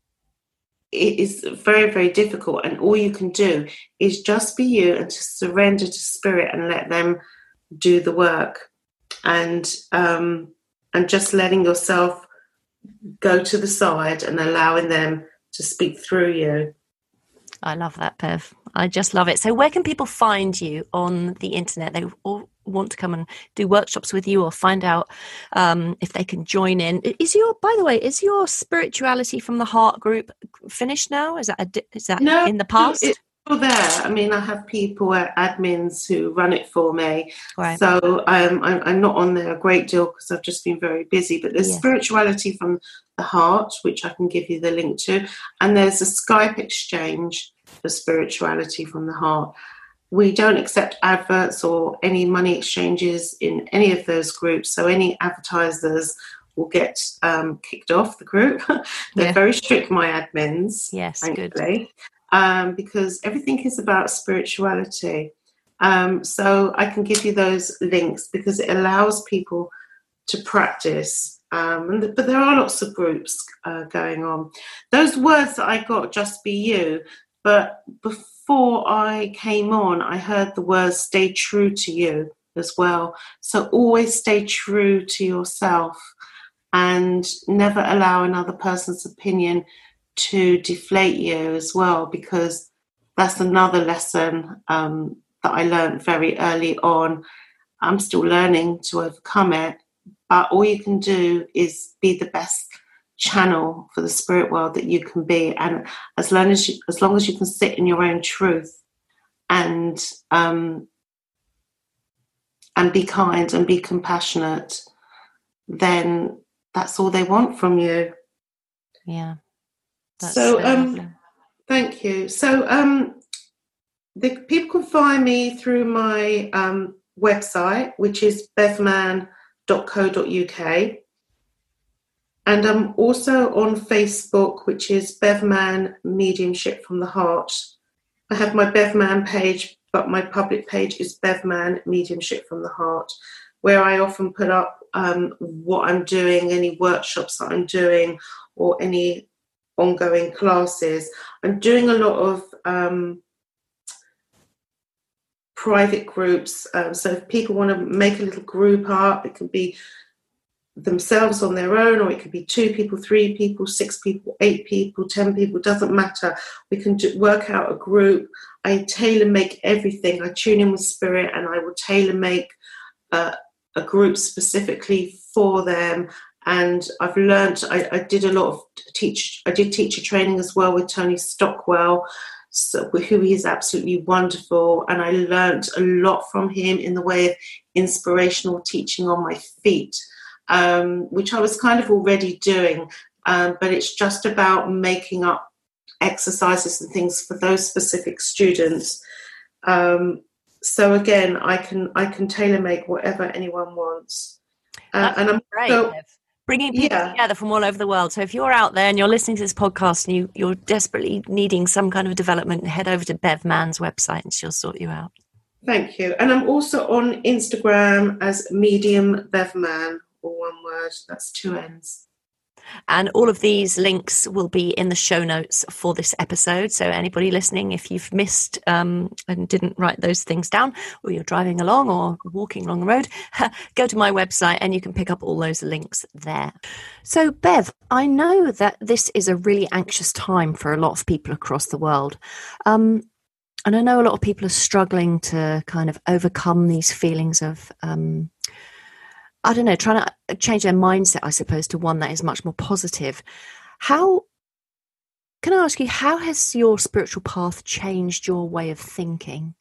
it is very, very difficult, and all you can do is just be you and to surrender to spirit and let them do the work, and um, and just letting yourself go to the side and allowing them to speak through you. I love that, Bev. I just love it. So where can people find you on the internet? They all want to come and do workshops with you or find out um, if they can join in. Is your, by the way, is your Spirituality from the Heart group finished now? Is that a, is that no, in the past? It's still there. I mean, I have people, uh, admins who run it for me. Right. So um, I'm, I'm not on there a great deal because I've just been very busy. But there's Yes. Spirituality from the Heart, which I can give you the link to. And there's a Skype exchange for Spirituality from the Heart. We don't accept adverts or any money exchanges in any of those groups. So any advertisers will get um, kicked off the group. They're Yeah. very strict, my admins. Yes, thankfully, um, because everything is about spirituality. Um, so I can give you those links because it allows people to practice. Um, and th- but there are lots of groups uh, going on. Those words that I got, just be you, but before I came on, I heard the words stay true to you as well. So always stay true to yourself and never allow another person's opinion to deflate you as well, because that's another lesson um, that I learned very early on. I'm still learning to overcome it, but all you can do is be the best channel for the spirit world that you can be, and as long as you, as long as you can sit in your own truth and um, and be kind and be compassionate, then that's all they want from you. Yeah. That's so so um, lovely. Thank you. So um, the people can find me through my um, website, which is bevman dot co dot uk. And I'm also on Facebook, which is Bevman Mediumship from the Heart. I have my Bevman page, but my public page is Bevman Mediumship from the Heart, where I often put up um, what I'm doing, any workshops that I'm doing, or any ongoing classes. I'm doing a lot of um, private groups. Um, so if people want to make a little group up, it can be themselves on their own, or it could be two people, three people, six people, eight people, ten people, doesn't matter. We can do, work out a group. I tailor make everything. I tune in with spirit, and I will tailor make uh, a group specifically for them. And I've learned, I, I did a lot of teach, I did teacher training as well with Tony Stockwell, so, who is absolutely wonderful. And I learned a lot from him in the way of inspirational teaching on my feet. Um, which I was kind of already doing, um, but it's just about making up exercises and things for those specific students. Um, so again, I can I can tailor make whatever anyone wants, uh, and I'm great. so, Bringing people yeah. together from all over the world. So if you're out there and you're listening to this podcast and you, you're desperately needing some kind of development, head over to Bev Mann's website and she'll sort you out. Thank you. And I'm also on Instagram as Medium Bev Mann. Or one word, that's two N's. And all of these links will be in the show notes for this episode. So anybody listening, if you've missed um, and didn't write those things down, or you're driving along or walking along the road, go to my website and you can pick up all those links there. So Bev, I know that this is a really anxious time for a lot of people across the world. Um, and I know a lot of people are struggling to kind of overcome these feelings of um I don't know, trying to change their mindset, I suppose, to one that is much more positive. How, can I ask you, how has your spiritual path changed your way of thinking?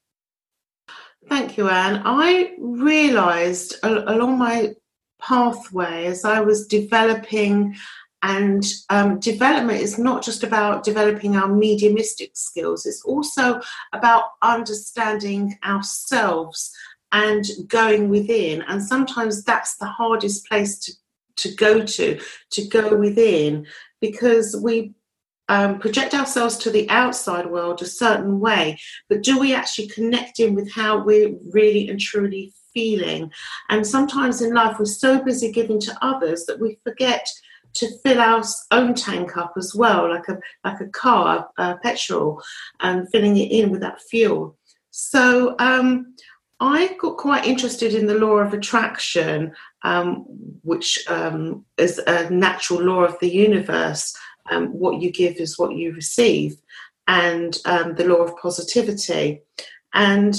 Thank you, Anne. I realised along my pathway as I was developing, and um, development is not just about developing our mediumistic skills, it's also about understanding ourselves and going within. And sometimes that's the hardest place to, to go to, to go within, because we um, project ourselves to the outside world a certain way, but do we actually connect in with how we're really and truly feeling? And sometimes in life we're so busy giving to others that we forget to fill our own tank up as well, like a like a car, uh, petrol, and filling it in with that fuel. So um I got quite interested in the law of attraction, um, which um, is a natural law of the universe. Um, what you give is what you receive, and um, the law of positivity. And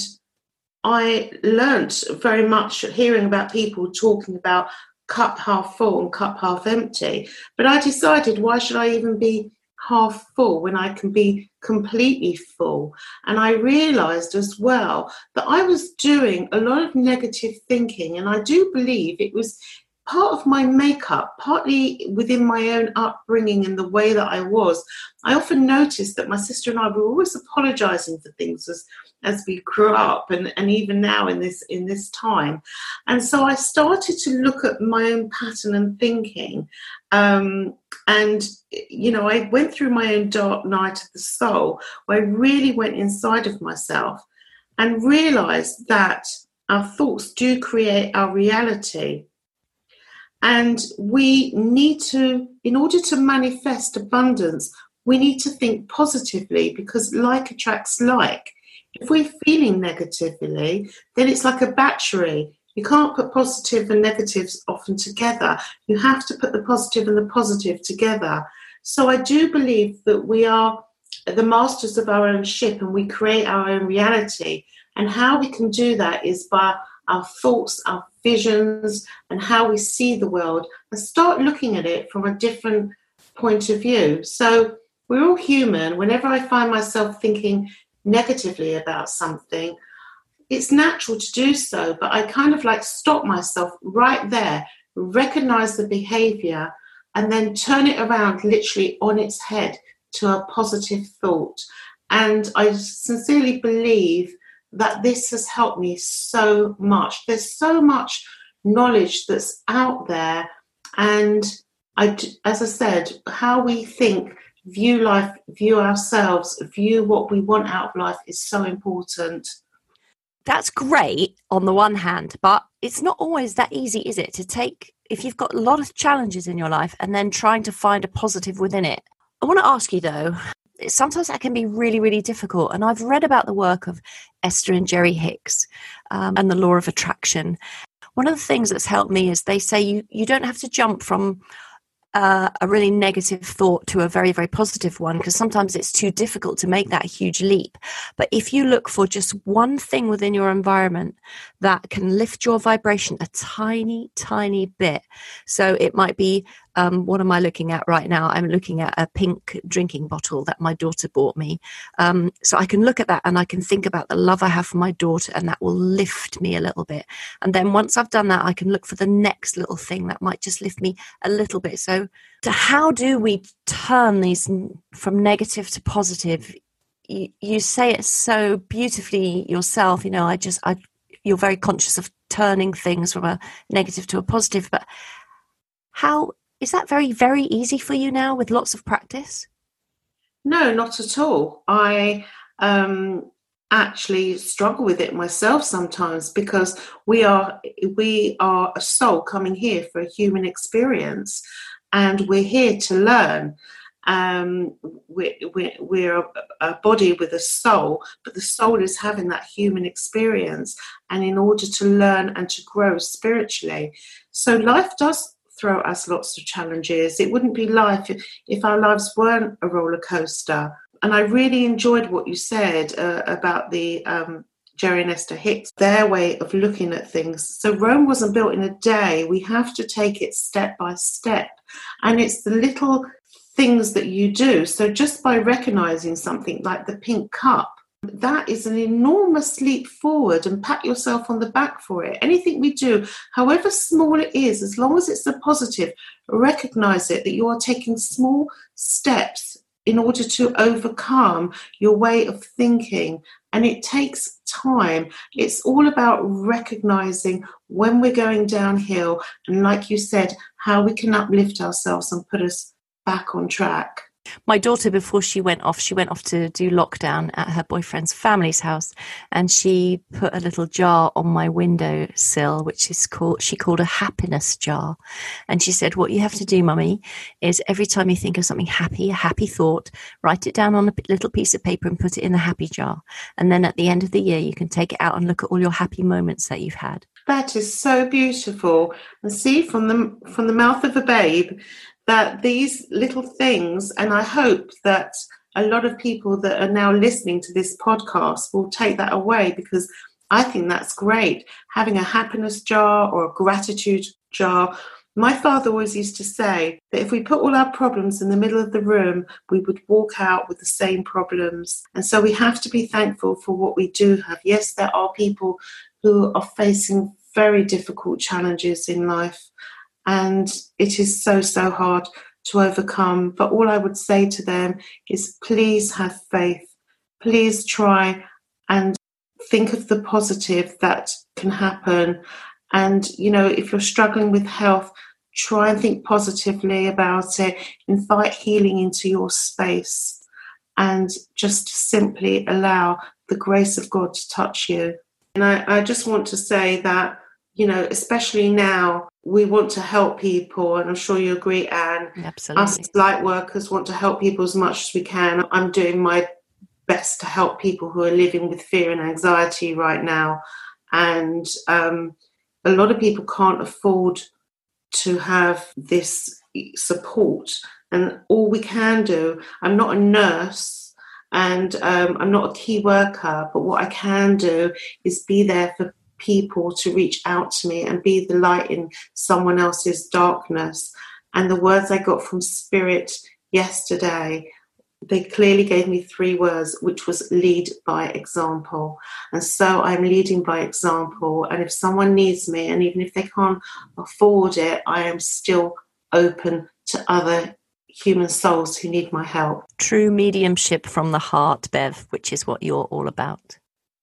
I learnt very much hearing about people talking about cup half full and cup half empty. But I decided, why should I even be half full when I can be completely full? And I realised as well that I was doing a lot of negative thinking, and I do believe it was part of my makeup, partly within my own upbringing and the way that I was. I often noticed that my sister and I were always apologising for things as as we grew up, and, and even now in this in this time. And so I started to look at my own pattern and thinking. Um, and, you know, I went through my own dark night of the soul, where I really went inside of myself and realised that our thoughts do create our reality. And we need to, in order to manifest abundance, we need to think positively, because like attracts like. If we're feeling negatively, then it's like a battery. You can't put positive and negatives often together. You have to put the positive and the positive together. So I do believe that we are the masters of our own ship, and we create our own reality. And how we can do that is by our thoughts, our visions, and how we see the world, and start looking at it from a different point of view. So we're all human. Whenever I find myself thinking negatively about something, it's natural to do so, but I kind of like stop myself right there, recognize the behavior, and then turn it around literally on its head to a positive thought. And I sincerely believe that this has helped me so much. There's so much knowledge that's out there, and I, as I said, how we think, view life, view ourselves, view what we want out of life is so important. That's great on the one hand, but it's not always that easy, is it, to take, if you've got a lot of challenges in your life and then trying to find a positive within it. I want to ask you though, sometimes that can be really, really difficult. And I've read about the work of Esther and Jerry Hicks um, and the law of attraction. One of the things that's helped me is they say you, you don't have to jump from Uh, a really negative thought to a very, very positive one, because sometimes it's too difficult to make that huge leap. But if you look for just one thing within your environment that can lift your vibration a tiny, tiny bit. So it might be, um, what am I looking at right now? I'm looking at a pink drinking bottle that my daughter bought me. Um, so I can look at that and I can think about the love I have for my daughter, and that will lift me a little bit. And then once I've done that, I can look for the next little thing that might just lift me a little bit. So So how do we turn these from negative to positive? You, you say it so beautifully yourself. You know, I just, I, you're very conscious of turning things from a negative to a positive. But how is that very, very easy for you now with lots of practice? No, not at all. I um, actually struggle with it myself sometimes, because we are we are a soul coming here for a human experience. And we're here to learn. Um, we're, we're, we're a, a body with a soul, but the soul is having that human experience. And in order to learn and to grow spiritually. So life does throw us lots of challenges. It wouldn't be life if, if our lives weren't a roller coaster. And I really enjoyed what you said uh, about the um, Jerry and Esther Hicks, their way of looking at things. So Rome wasn't built in a day. We have to take it step by step. And it's the little things that you do. So just by recognizing something like the pink cup, that is an enormous leap forward, and pat yourself on the back for it. Anything we do, however small it is, as long as it's a positive, recognize it, that you are taking small steps in order to overcome your way of thinking. And it takes time. It's all about recognizing when we're going downhill, and like you said, how we can uplift ourselves and put us back on track. My daughter, before she went off, she went off to do lockdown at her boyfriend's family's house, and she put a little jar on my windowsill, which is called, she called a happiness jar. And she said, what you have to do, Mummy, is every time you think of something happy, a happy thought, write it down on a little piece of paper and put it in the happy jar. And then at the end of the year, you can take it out and look at all your happy moments that you've had. That is so beautiful. And see, from the from the mouth of a babe, that these little things, and I hope that a lot of people that are now listening to this podcast will take that away, because I think that's great. Having a happiness jar or a gratitude jar. My father always used to say that if we put all our problems in the middle of the room, we would walk out with the same problems. And so we have to be thankful for what we do have. Yes, there are people who are facing very difficult challenges in life, and it is so, so hard to overcome. But all I would say to them is, please have faith. Please try and think of the positive that can happen. And, you know, if you're struggling with health, try and think positively about it. Invite healing into your space and just simply allow the grace of God to touch you. And I, I just want to say that, you know, especially now, we want to help people, and I'm sure you agree, Anne. Absolutely. Us light workers want to help people as much as we can. I'm doing my best to help people who are living with fear and anxiety right now. And um, a lot of people can't afford to have this support. And all we can do, I'm not a nurse and um, I'm not a key worker, but what I can do is be there for people to reach out to me and be the light in someone else's darkness. And the words I got from Spirit yesterday, they clearly gave me three words, which was lead by example. And so I'm leading by example. And if someone needs me, and even if they can't afford it, I am still open to other human souls who need my help. True mediumship from the heart, Bev, which is what you're all about.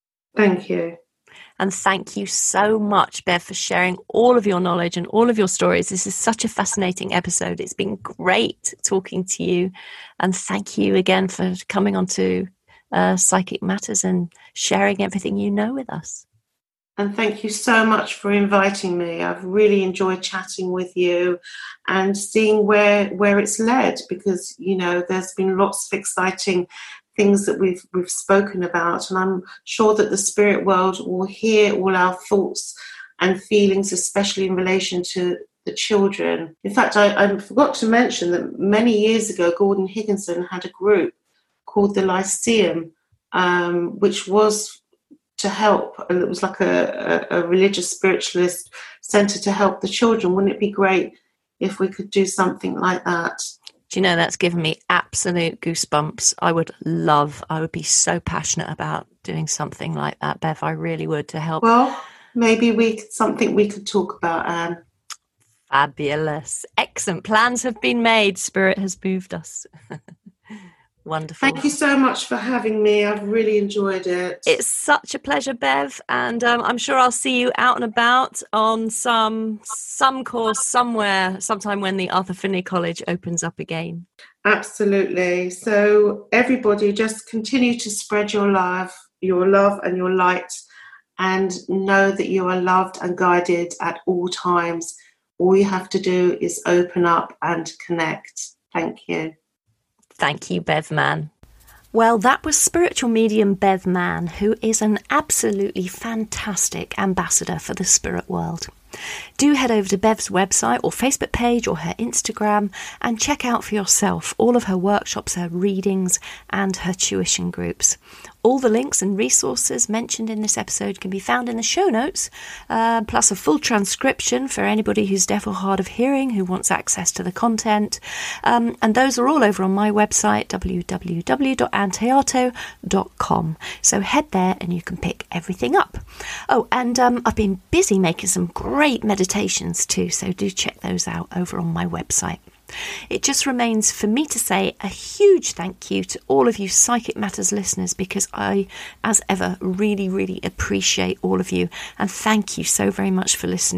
Thank you. And thank you so much, Bev, for sharing all of your knowledge and all of your stories. This is such a fascinating episode. It's been great talking to you. And thank you again for coming on to uh, Psychic Matters and sharing everything you know with us. And thank you so much for inviting me. I've really enjoyed chatting with you and seeing where where it's led, because, you know, there's been lots of exciting things that we've we've spoken about, and I'm sure that the spirit world will hear all our thoughts and feelings, especially in relation to the children. In fact, I, I forgot to mention that many years ago, Gordon Higginson had a group called the Lyceum, um, which was to help, and it was like a, a, a religious spiritualist centre to help the children. Wouldn't it be great if we could do something like that? Do you know, that's given me absolute goosebumps. I would love, I would be so passionate about doing something like that, Bev. I really would, to help. Well, maybe we could, something we could talk about, Anne. Fabulous. Excellent. Plans have been made. Spirit has moved us. Wonderful. Thank you so much for having me. I've really enjoyed it. It's such a pleasure, Bev, and um, I'm sure I'll see you out and about on some some course somewhere, sometime when the Arthur Findlay College opens up again. Absolutely. So everybody, just continue to spread your love, your love and your light, and know that you are loved and guided at all times. All you have to do is open up and connect. Thank you. Thank you, Bev Mann. Well, that was spiritual medium Bev Mann, who is an absolutely fantastic ambassador for the spirit world. Do head over to Bev's website or Facebook page or her Instagram and check out for yourself all of her workshops, her readings and her tuition groups. All the links and resources mentioned in this episode can be found in the show notes, uh, plus a full transcription for anybody who's deaf or hard of hearing who wants access to the content. Um, and those are all over on my website, w w w dot anne théato dot com. So head there and you can pick everything up. Oh, and um, I've been busy making some great meditations too, so do check those out over on my website. It just remains for me to say a huge thank you to all of you Psychic Matters listeners, because I, as ever, really, really appreciate all of you, and thank you so very much for listening.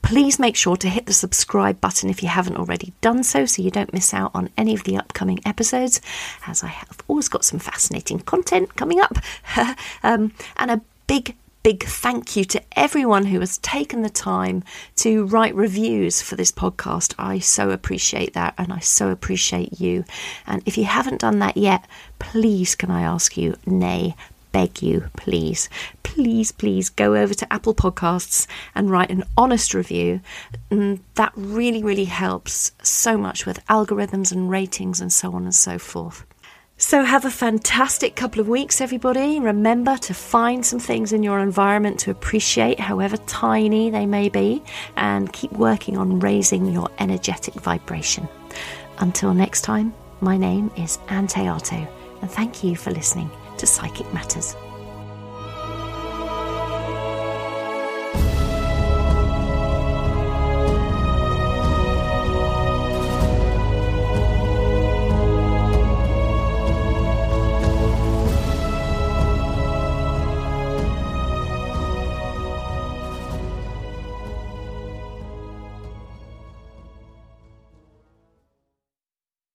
Please make sure to hit the subscribe button if you haven't already done so, so you don't miss out on any of the upcoming episodes, as I have always got some fascinating content coming up. um, and a big Big thank you to everyone who has taken the time to write reviews for this podcast. I so appreciate that, and I so appreciate you. And if you haven't done that yet, please can I ask you, nay, beg you, please, please, please go over to Apple Podcasts and write an honest review. And that really, really helps so much with algorithms and ratings and so on and so forth. So have a fantastic couple of weeks, everybody. Remember to find some things in your environment to appreciate, however tiny they may be, and keep working on raising your energetic vibration. Until next time, my name is Anne Théato, and thank you for listening to Psychic Matters.